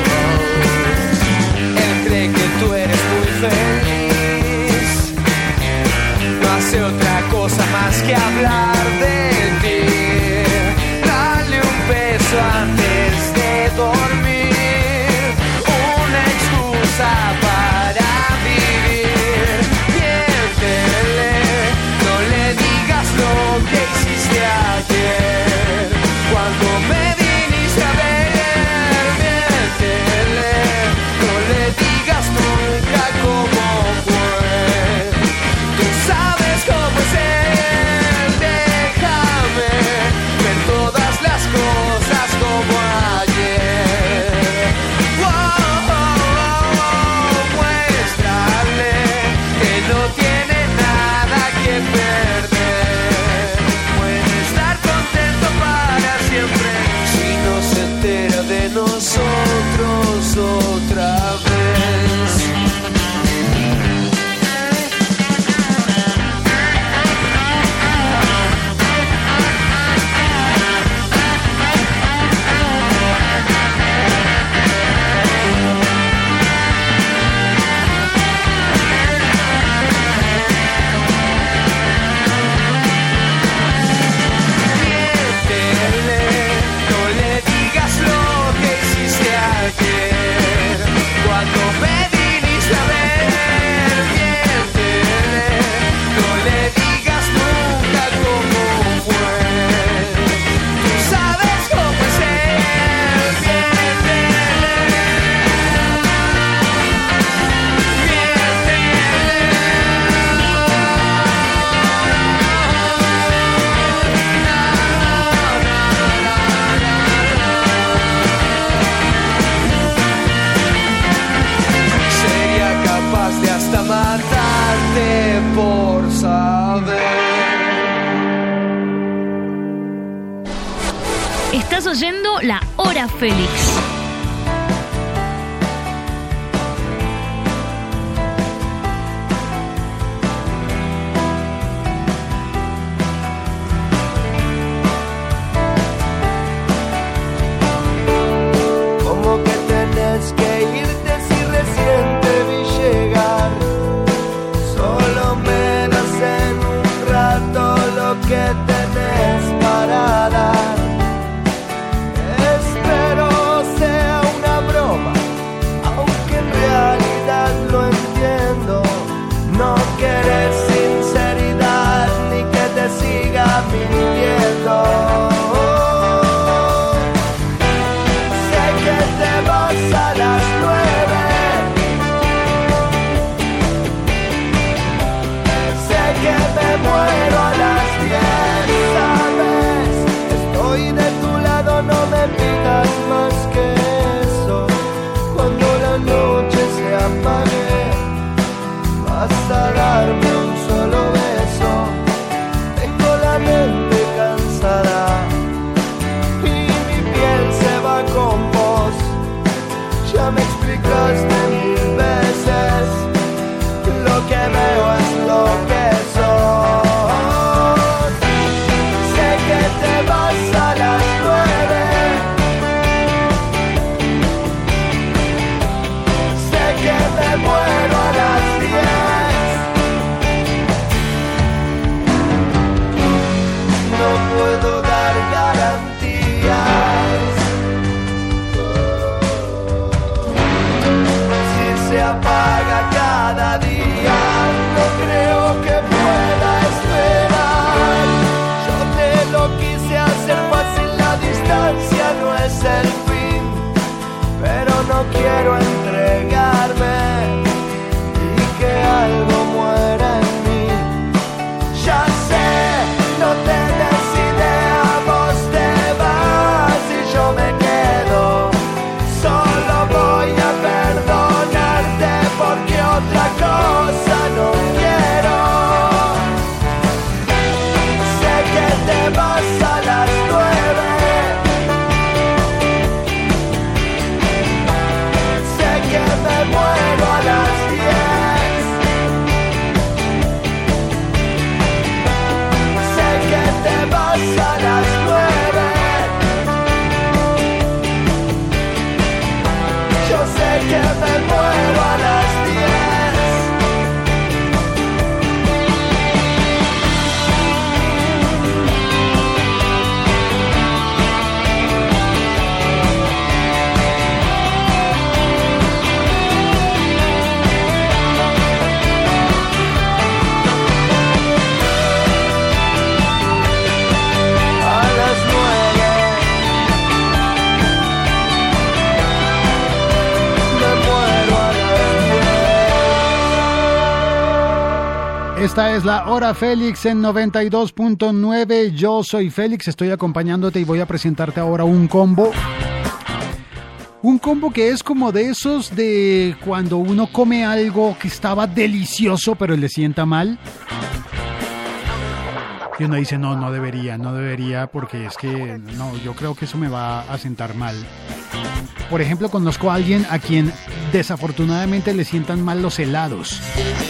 oh. Él cree que tú eres muy feliz, no hace otra cosa más que hablar de ti. Dale un beso antes de dormir, una excusa para vivir. Miéntele, no le digas lo que hiciste ayer, cuando me viniste a ver. Miéntele, no le digas nunca cómo fue. Tú sabes cómo es él, déjame ver todas las cosas como ayer. Oh, oh, oh, oh, muéstrale que no tiene nada que perder. Puede estar contento para siempre si no se entera de nosotros otra vez. Miéntele, no le digas lo que hiciste ayer, cuando me viniste a ver. Miéntele, no le digas nunca cómo fue. Tú sabes cómo es él. Miéntele, sería capaz de hasta matarte por saber. Estás oyendo La Hora Félix. Como que tenés que irte si recién te vi llegar. Solo me das en un rato lo que tenés para dar. Espero ser basta darme un solo beso. Tengo la mente cansada y mi piel se va con vos. Ya me explicaste mil veces, lo que veo es lo que sos. Sé que te vas a las nueve, sé que me muero a las diez. No puedo dar garantías. Si se apaga cada día, no creo que pueda esperar. Yo te lo quise hacer fácil, la distancia no es el fin, pero no quiero entregarme y que algo muera en mí. Ya sé, no tenés idea, vos te vas y yo me quedo. Solo voy a perdonarte porque otra cosa no quiero. Sé que te vas a las nueve, sé que me muero a las diez, sé que te vas a las nueve, yo sé que me muero a las diez. A las nueve me muero a las diez. Esta es la Hora Félix en noventa y dos punto nueve. Yo soy Félix, estoy acompañándote y voy a presentarte ahora un combo. Un combo que es como de esos de cuando uno come algo que estaba delicioso pero le sienta mal. Y uno dice, no, no debería, no debería porque es que, no, yo creo que eso me va a sentar mal. Por ejemplo, conozco a alguien a quien desafortunadamente le sientan mal los helados.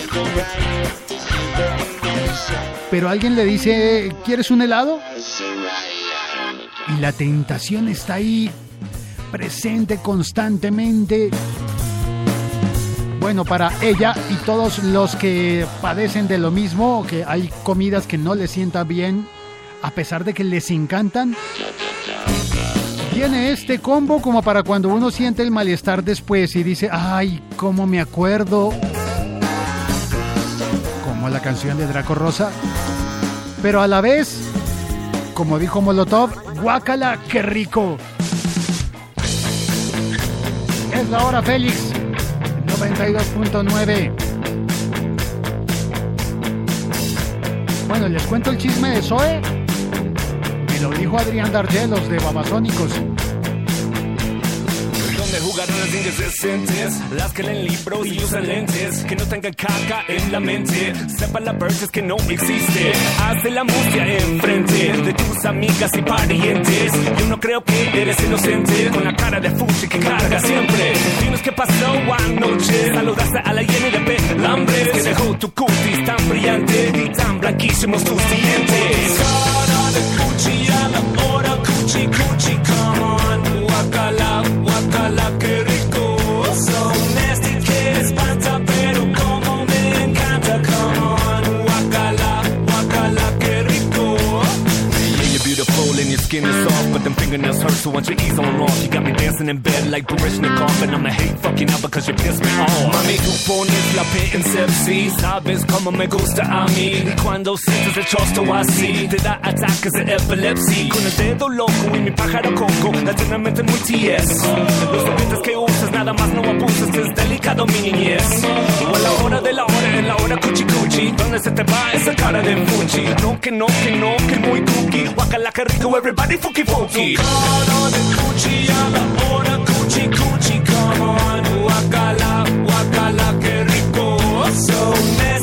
Pero alguien le dice, ¿quieres un helado? Y la tentación está ahí, presente constantemente. Bueno, para ella y todos los que padecen de lo mismo, que hay comidas que no les sientan bien, a pesar de que les encantan, viene este combo como para cuando uno siente el malestar después y dice, ay, cómo me acuerdo, como la canción de Draco Rosa, pero a la vez, como dijo Molotov, guácala, qué rico. Es la Hora Félix, noventa y dos punto nueve. Bueno, les cuento el chisme de Zoe. Me lo dijo Adrián Dargelos de Babasónicos. Donde jugadoras indecentes, las que leen libros y usan lentes, que no tengan caca en la mente, sepan la verses que no existe, hace la mustia enfrente de tus amigas y parientes. Yo no creo que eres inocente, con la cara de fuchi que carga siempre. Dinos qué pasó anoche, saludaste a la llena de pelambres, que dejó tu cutis tan brillante y tan blanquísimos tus dientes. Cara de cuchi a la hora, cuchi cuchi, come on, guacala, guacala, qué rico. So nasty que espanta, pero como me encanta, come on, guacala, guacala, qué rico. Yeah, you're beautiful and your skin is soft, but them fingernails hurt, so once you ease on off, you got me dancing in bed like Barishnikov, and I'ma hate fucking up because you piss me off. Mami, tu pones la P en sepsis, sabes cómo me gusta a mí, y cuando sientes el chosto así, te da ataques de epilepsia, con el dedo loco y mi pájaro coco, eternamente muy T S. Los dientes que usas, nada más no abuses, es delicado mi niñez. O a la hora de la hora, en la hora cuchi cuchi, ¿dónde se te va esa cara de fuchi? No, que no, que no, que muy cookie, guacala, que rico, everybody fuki fuki. Cara de cuchi a la hora, cuchi cuchi, come on, guacala, guacala, que rico. So nasty.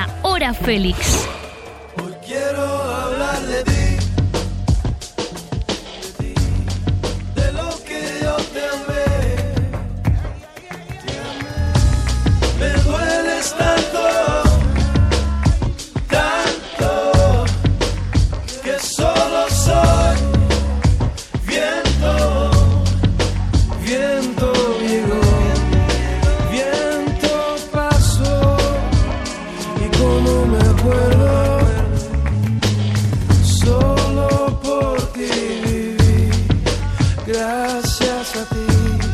La Hora Félix. Hoy quiero hablar de ti. Tanto, tanto, que solo soy viento, viento llegó, viento pasó, y como me acuerdo, solo por ti viví, gracias a ti.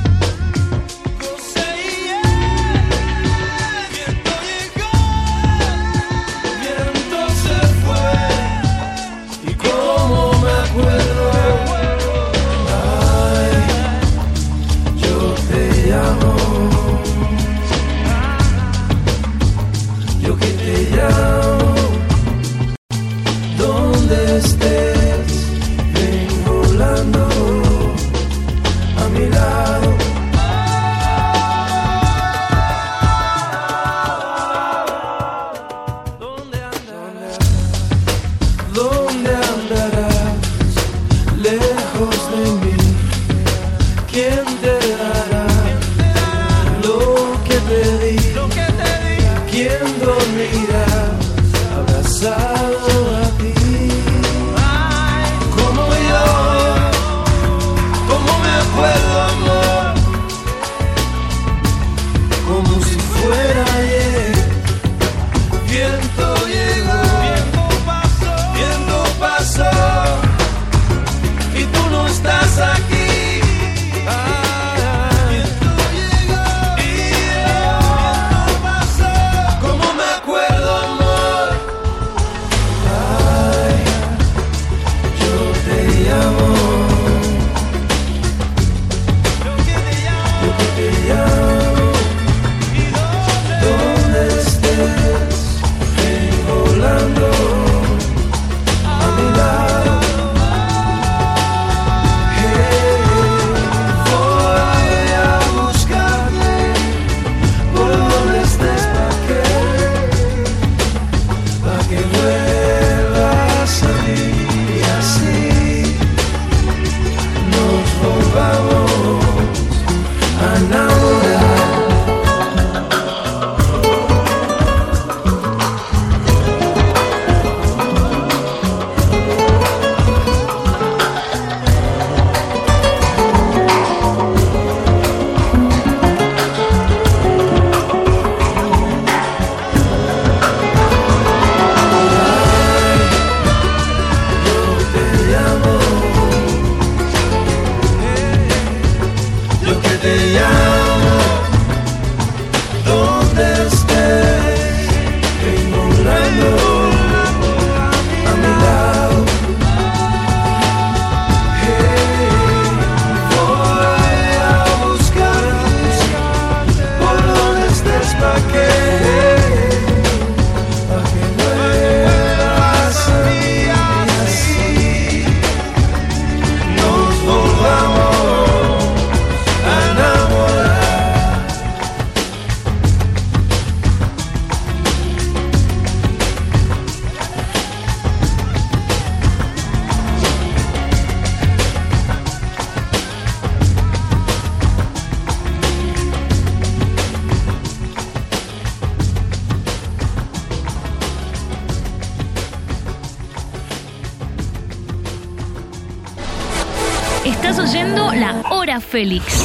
Estás oyendo La Hora Félix.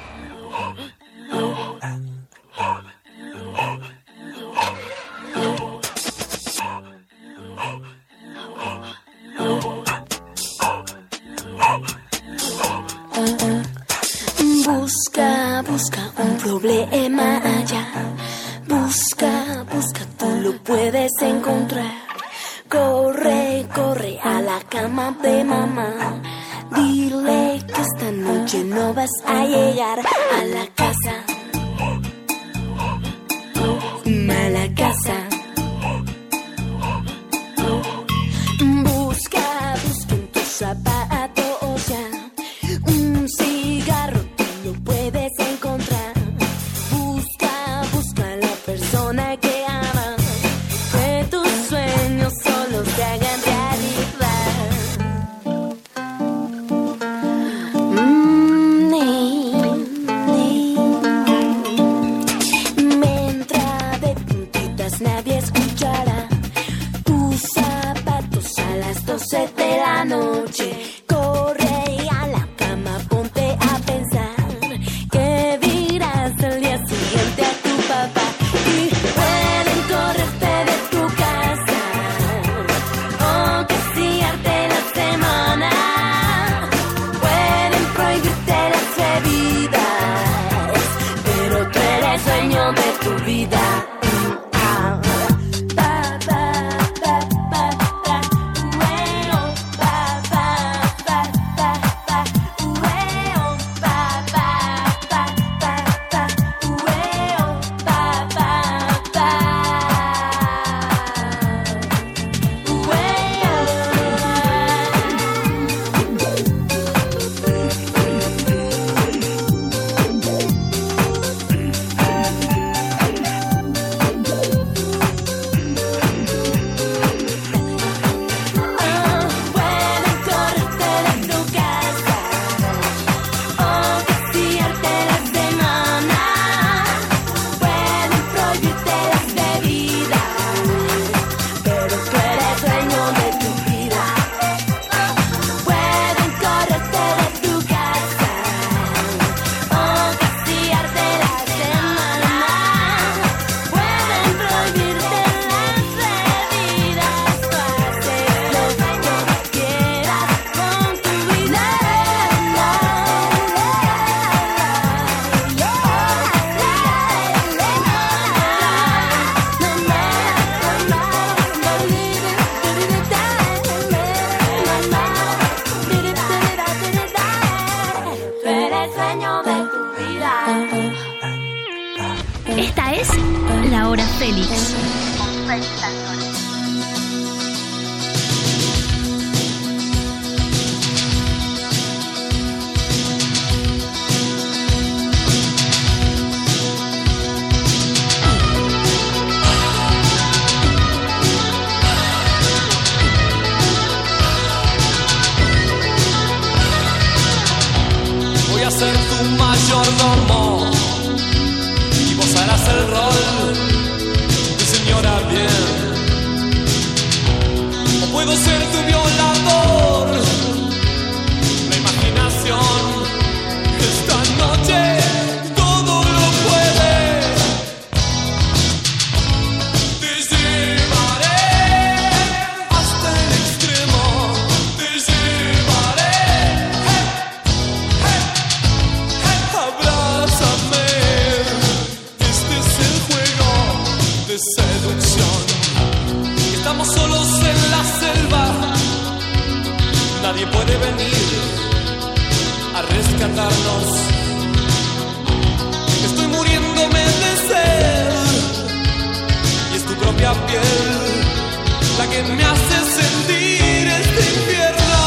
Busca, busca un problema allá. Busca, busca, tú lo puedes encontrar. Corre, corre a la cama de mamá. Dile que esta noche no vas a llegar a la casa. A la casa. Busca, busca en tus zapatos ya. Un cigarro tú lo puedes encontrar. Busca, busca a la persona que amas. nadie escuchará. Tus zapatos a las doce de la noche. Corre a la cama, ponte a pensar. ¿Qué dirás al día siguiente a tu papá? Y pueden correrte de tu casa o castigarte la semana. Pueden prohibirte las bebidas, pero tú eres dueño de tu vida. Esta es La Hora Félix. Voy a ser tu mayordomo y vos harás el rol de señora bien. O puedo ser tu violador. La imaginación esta noche todo lo puede. Te llevaré hasta el extremo. Te llevaré. Abrázame, este es el juego de seducción. Estamos solos en la selva, nadie puede venir a rescatarnos. Estoy muriéndome de sed y es tu propia piel la que me hace sentir este infierno.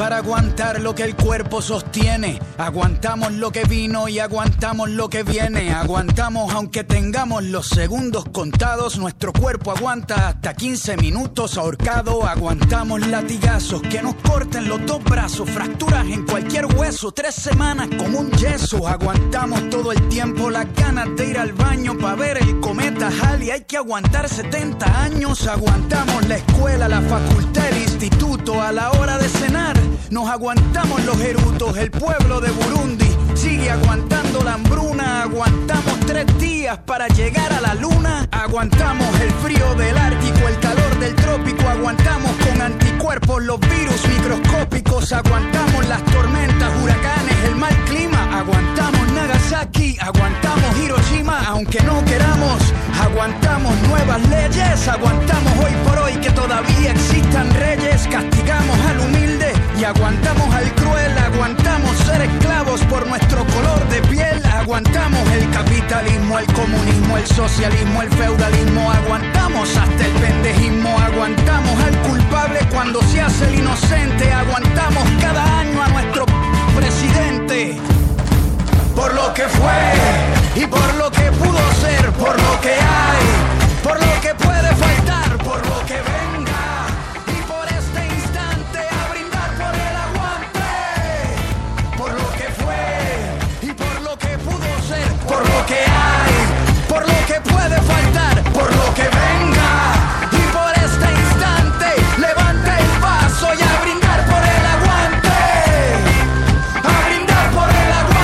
para aguantar lo que el cuerpo sostiene. Aguantamos lo que vino y aguantamos lo que viene. Aguantamos aunque tengamos los segundos contados. Nuestro cuerpo aguanta hasta quince minutos ahorcado. Aguantamos latigazos que nos corten los dos brazos. Fracturas en cualquier hueso. Tres semanas como un yeso. Aguantamos todo el tiempo las ganas de ir al baño para ver el cometa Halley. Hay que aguantar setenta años. Aguantamos la escuela, la facultad, el instituto. A la hora de cenar nos aguantamos los erutos. El pueblo de Burundi sigue aguantando la hambruna. Aguantamos tres días para llegar a la luna. Aguantamos el frío del Ártico, el calor del trópico. Aguantamos con anticuerpos los virus microscópicos. Aguantamos las tormentas, huracanes, el mal clima. Aguantamos Nagasaki, aguantamos Hiroshima, aunque no queramos. Aguantamos nuevas leyes. Aguantamos hoy por hoy que todavía existan reyes. Castigamos al humilde y aguantamos al cruel. Aguantamos ser esclavos por nuestro color de piel. Aguantamos el capitalismo, el comunismo, el socialismo, el feudalismo. Aguantamos hasta el pendejismo. Aguantamos al culpable cuando se hace el inocente. Aguantamos cada año a nuestro presidente. Por lo que fue y por lo que pudo ser, por lo que hay, por lo que puede faltar, por lo que venga. Y por este instante a brindar por el aguante. Por lo que fue y por lo que pudo ser, por lo que hay, por lo que puede faltar, por lo que venga. Y por este instante levanta el vaso y a brindar por el aguante. A brindar por el aguante.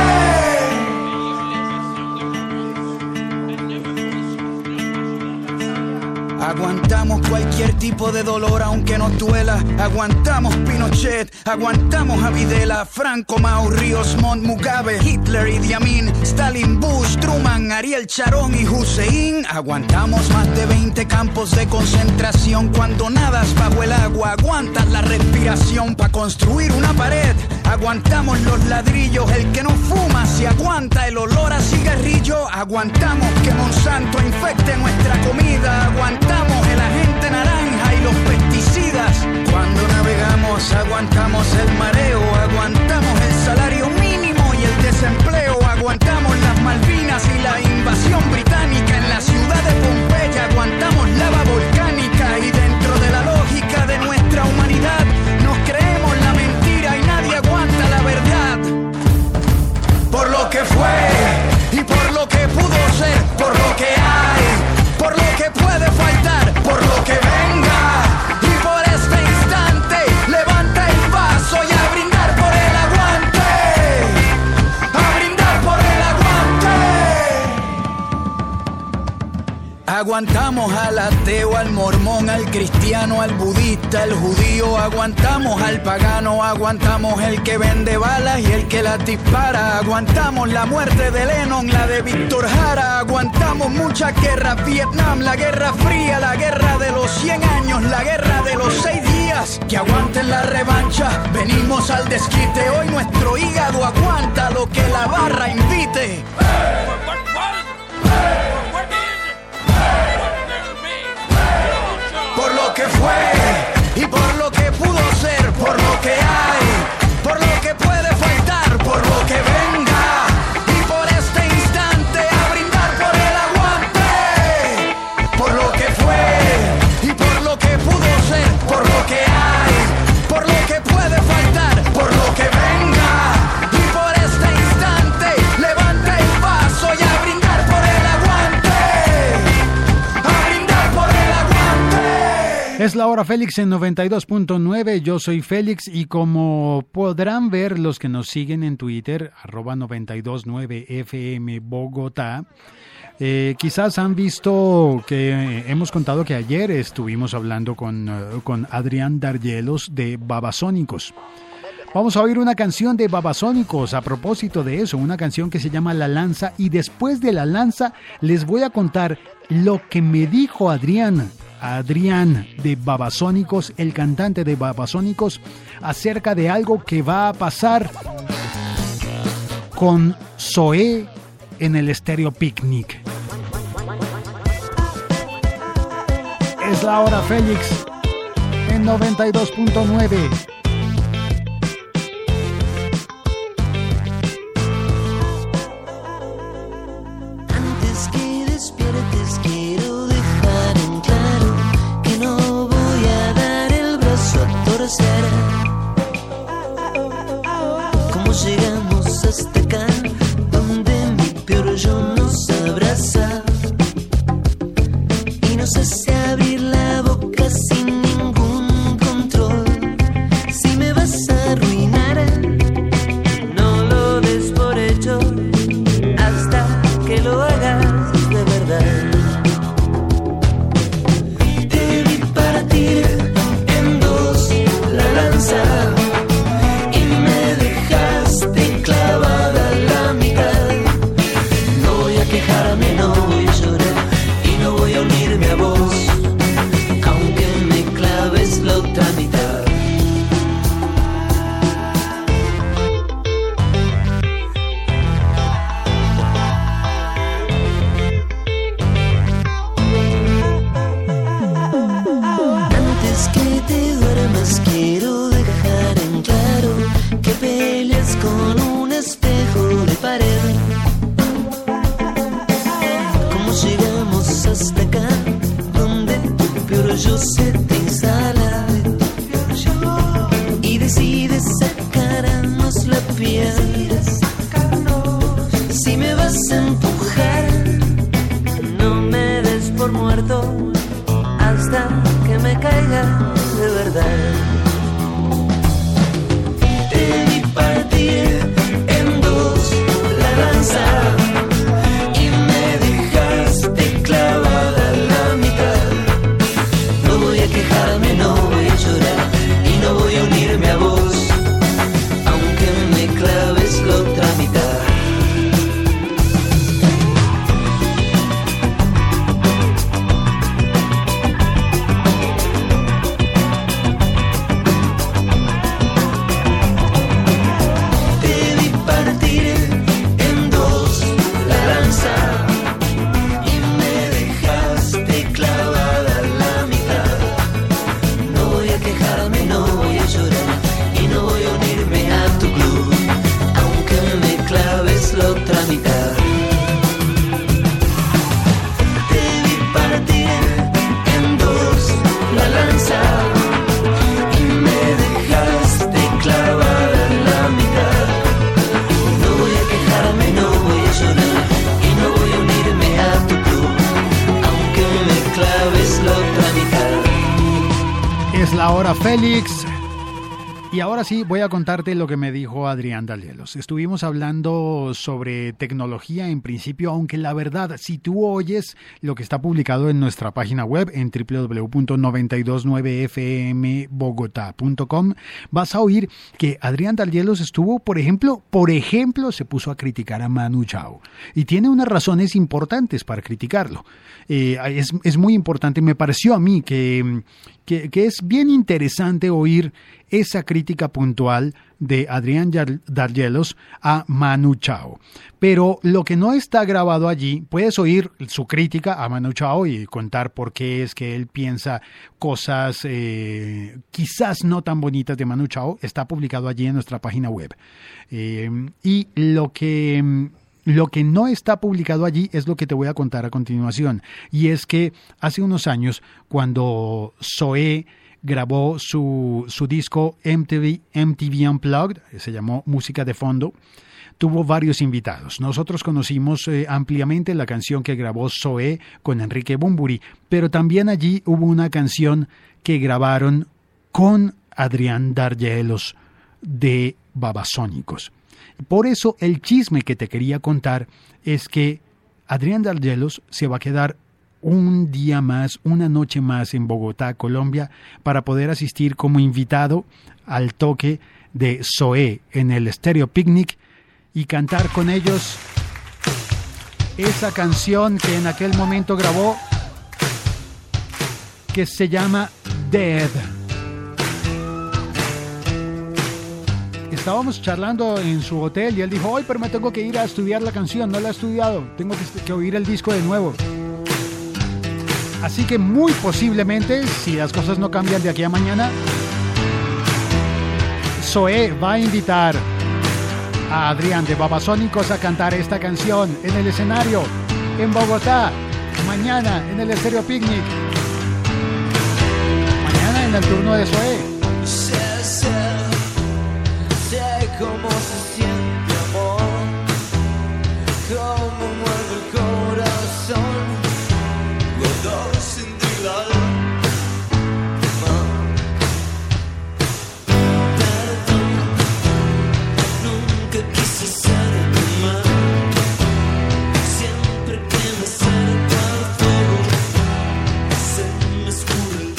Aguantamos cualquier tipo de dolor aunque nos duela. Aguantamos Pinochet, aguantamos a Videla, Franco, Mao, Ríos Montt, Mugabe, Hitler, Idi Amin, Stalin, Bush, Truman, Ariel Sharon y Hussein. Aguantamos más de veinte campos de concentración. Cuando nadas bajo el agua aguantas la respiración para construir una pared. Aguantamos los ladrillos, el que no fuma se aguanta el olor a cigarrillo. Aguantamos que Monsanto infecte nuestra comida. Aguantamos el agente naranja y los pesticidas. Cuando navegamos aguantamos el mareo. Aguantamos el salario mínimo y el desempleo. Aguantamos las Malvinas y la invasión británica en la ciudad de Pompeya. Aguantamos lava volcánica y dentro de la lógica de nuestra humanidad nos creemos la mentira y nadie aguanta la verdad. Por lo que fue y por lo que pudo ser, por lo que hay, por lo que puede faltar, por lo que venga. Y por este instante levanta el vaso y a brindar por el aguante. A brindar por el aguante. Aguantamos al ateo, al mormón, al cristiano, al budista, al judío. Aguantamos al pagano, aguantamos el que vende balas y el que las dispara. Aguantamos la muerte de Lennon, la de Víctor Jara. Aguantamos muchas guerras, Vietnam, la Guerra Fría, la guerra de los cien años, la guerra de los seis días. Que aguanten la revancha, venimos al desquite. Hoy nuestro hígado aguanta lo que la barra invite. Por lo que fue y por lo que pudo ser, por lo que hay, por lo que puede faltar, por lo que venga. Y por este instante a brindar por el aguante. Por lo que fue y por lo que pudo ser, por lo que hay, por lo que puede faltar, por lo que venga. Y por este instante levanta el vaso y a brindar por el aguante. A brindar por el aguante. Es la hora Félix en noventa y dos punto nueve, yo soy Félix y como podrán ver los que nos siguen en Twitter, arroba noventa y dos punto nueve F M Bogotá, eh, quizás han visto que hemos contado que ayer estuvimos hablando con, uh, con Adrián Dargelos de Babasónicos. Vamos a oír una canción de Babasónicos a propósito de eso, una canción que se llama La Lanza, y después de La Lanza les voy a contar lo que me dijo Adrián. Adrián de Babasónicos, el cantante de Babasónicos, acerca de algo que va a pasar con Zoé en el Estéreo Picnic. Es la hora Félix en noventa y dos punto nueve. más quiero dejar en claro que no voy a dar el brazo a torcer. ¿Cómo llegamos hasta acá, donde mi peor yo nos abraza? Y no sé si abrir la boca sin ningún control. Si me vas a arruinar, no lo des por hecho hasta que lo hagas de verdad. Te vi partir en dos la lanza y me dejaste clavada la mitad. No voy a quejarme, no voy a llorar y no voy a unirme a vos, aunque me claves la otra mitad. Antes que te duermas quiero dejar en claro que peleas con un espejo de pared. ¿Cómo llegamos hasta acá, donde tu peor yo se te instala y decides sacarnos la piel? Si me vas a empujar, no me des por muerto hasta que me caiga de verdad. Te vi partir en dos la lanza y me dejaste clavada la mitad. No voy a quejarme, no voy a llorar y no voy a unirme a vos, aunque me claves la otra mitad. Te vi partir en dos la lanza y me dejaste clavada la mitad. No voy a quejarme, no voy a llorar y no voy a unirme a tu club, aunque me claves la otra mitad. Te vi partir en dos la lanza y me dejaste clavada la mitad. No voy a quejarme, no voy a llorar y no voy a unirme a tu club, aunque me claves la otra mitad. Es la hora Félix. Y ahora sí voy a contarte lo que me dijo Adrián Dargelos. Estuvimos hablando sobre tecnología en principio, aunque la verdad, si tú oyes lo que está publicado en nuestra página web en doble u doble u doble u punto noventa y dos punto nueve f m bogotá punto com, vas a oír que Adrián Dargelos estuvo, por ejemplo, por ejemplo, se puso a criticar a Manu Chao. Y tiene unas razones importantes para criticarlo. Eh, es, es muy importante, me pareció a mí que, que, que es bien interesante oír esa crítica puntual de Adrián Dargelos a Manu Chao. Pero lo que no está grabado allí, puedes oír su crítica a Manu Chao y contar por qué es que él piensa cosas eh, quizás no tan bonitas de Manu Chao, está publicado allí en nuestra página web. Eh, y lo que... Lo que no está publicado allí es lo que te voy a contar a continuación. Y es que hace unos años, cuando Zoé grabó su, su disco M T V, M T V Unplugged, se llamó Música de Fondo, tuvo varios invitados. Nosotros conocimos eh, ampliamente la canción que grabó Zoé con Enrique Bunbury, pero también allí hubo una canción que grabaron con Adrián Dargelos de Babasónicos. Por eso el chisme que te quería contar es que Adrián Dargelos se va a quedar un día más, una noche más en Bogotá, Colombia, para poder asistir como invitado al toque de Zoé en el Stereo Picnic y cantar con ellos esa canción que en aquel momento grabó, que se llama Dead. Estábamos charlando en su hotel y él dijo, hoy pero me tengo que ir a estudiar la canción, no la he estudiado, tengo que, que oír el disco de nuevo. Así que muy posiblemente, si las cosas no cambian de aquí a mañana, Zoé va a invitar a Adrián de Babasónicos a cantar esta canción en el escenario en Bogotá. mañana en el Estéreo Picnic. Mañana en el turno de Zoé. Sé, sé, sé cómo se siente amor, cómo mueve el corazón, guardado sin duda. Nunca quise ser tu madre. Siempre que me acerco al fuego, se me escurre el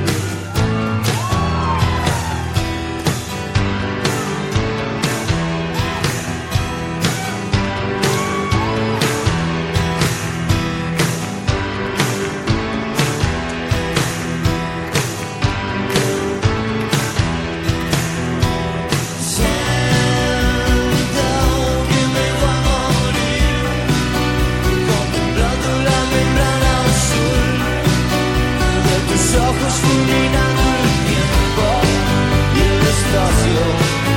ojos fulminando el tiempo y el espacio.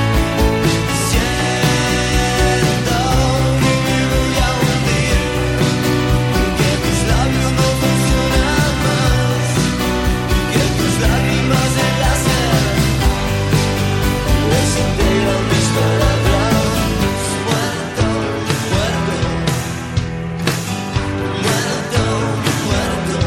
Siento que me voy a hundir, que tus labios no funcionan más, que tus lágrimas enlacen, desintegran mis palabras. Muerto, muerto, muerto, muerto.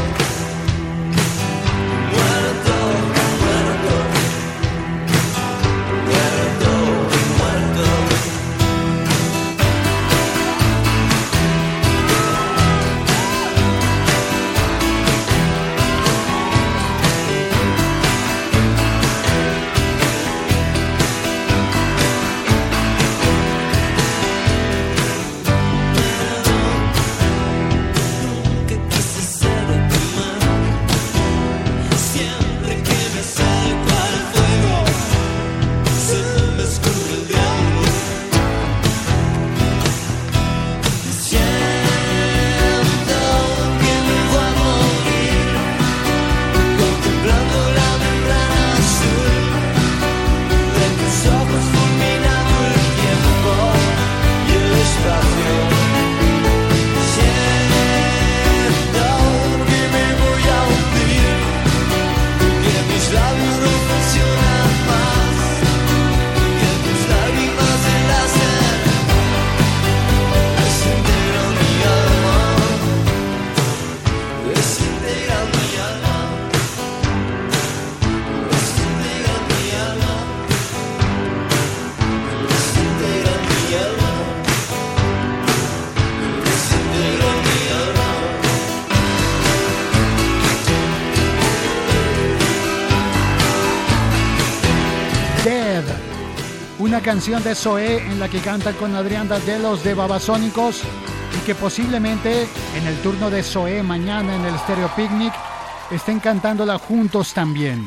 Una canción de Zoé en la que canta con Adrián Delos de Babasónicos y que posiblemente en el turno de Zoé mañana en el Estéreo Picnic estén cantándola juntos también.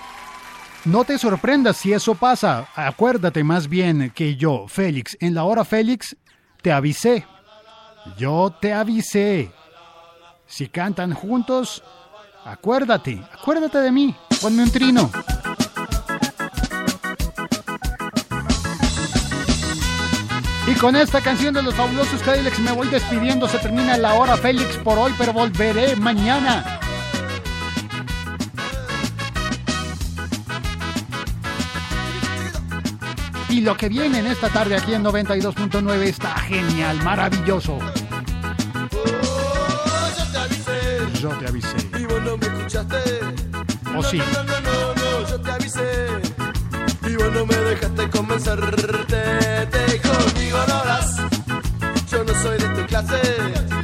No te sorprendas si eso pasa. Acuérdate más bien que yo, Félix, en la hora Félix, te avisé. Yo te avisé. Si cantan juntos, acuérdate, acuérdate de mí. Ponme un trino. Y con esta canción de los fabulosos Cadillacs me voy despidiendo. Se termina la hora Félix por hoy, pero volveré mañana. Y lo que viene en esta tarde aquí en noventa y dos punto nueve está genial, maravilloso. Oh, yo te avisé. Yo te avisé. Y vos no me escuchaste. ¿O sí? No, no, no, no, no, yo te avisé. Y vos no me dejaste convencerte. Te conmigo no hablas. Yo no soy de tu clase.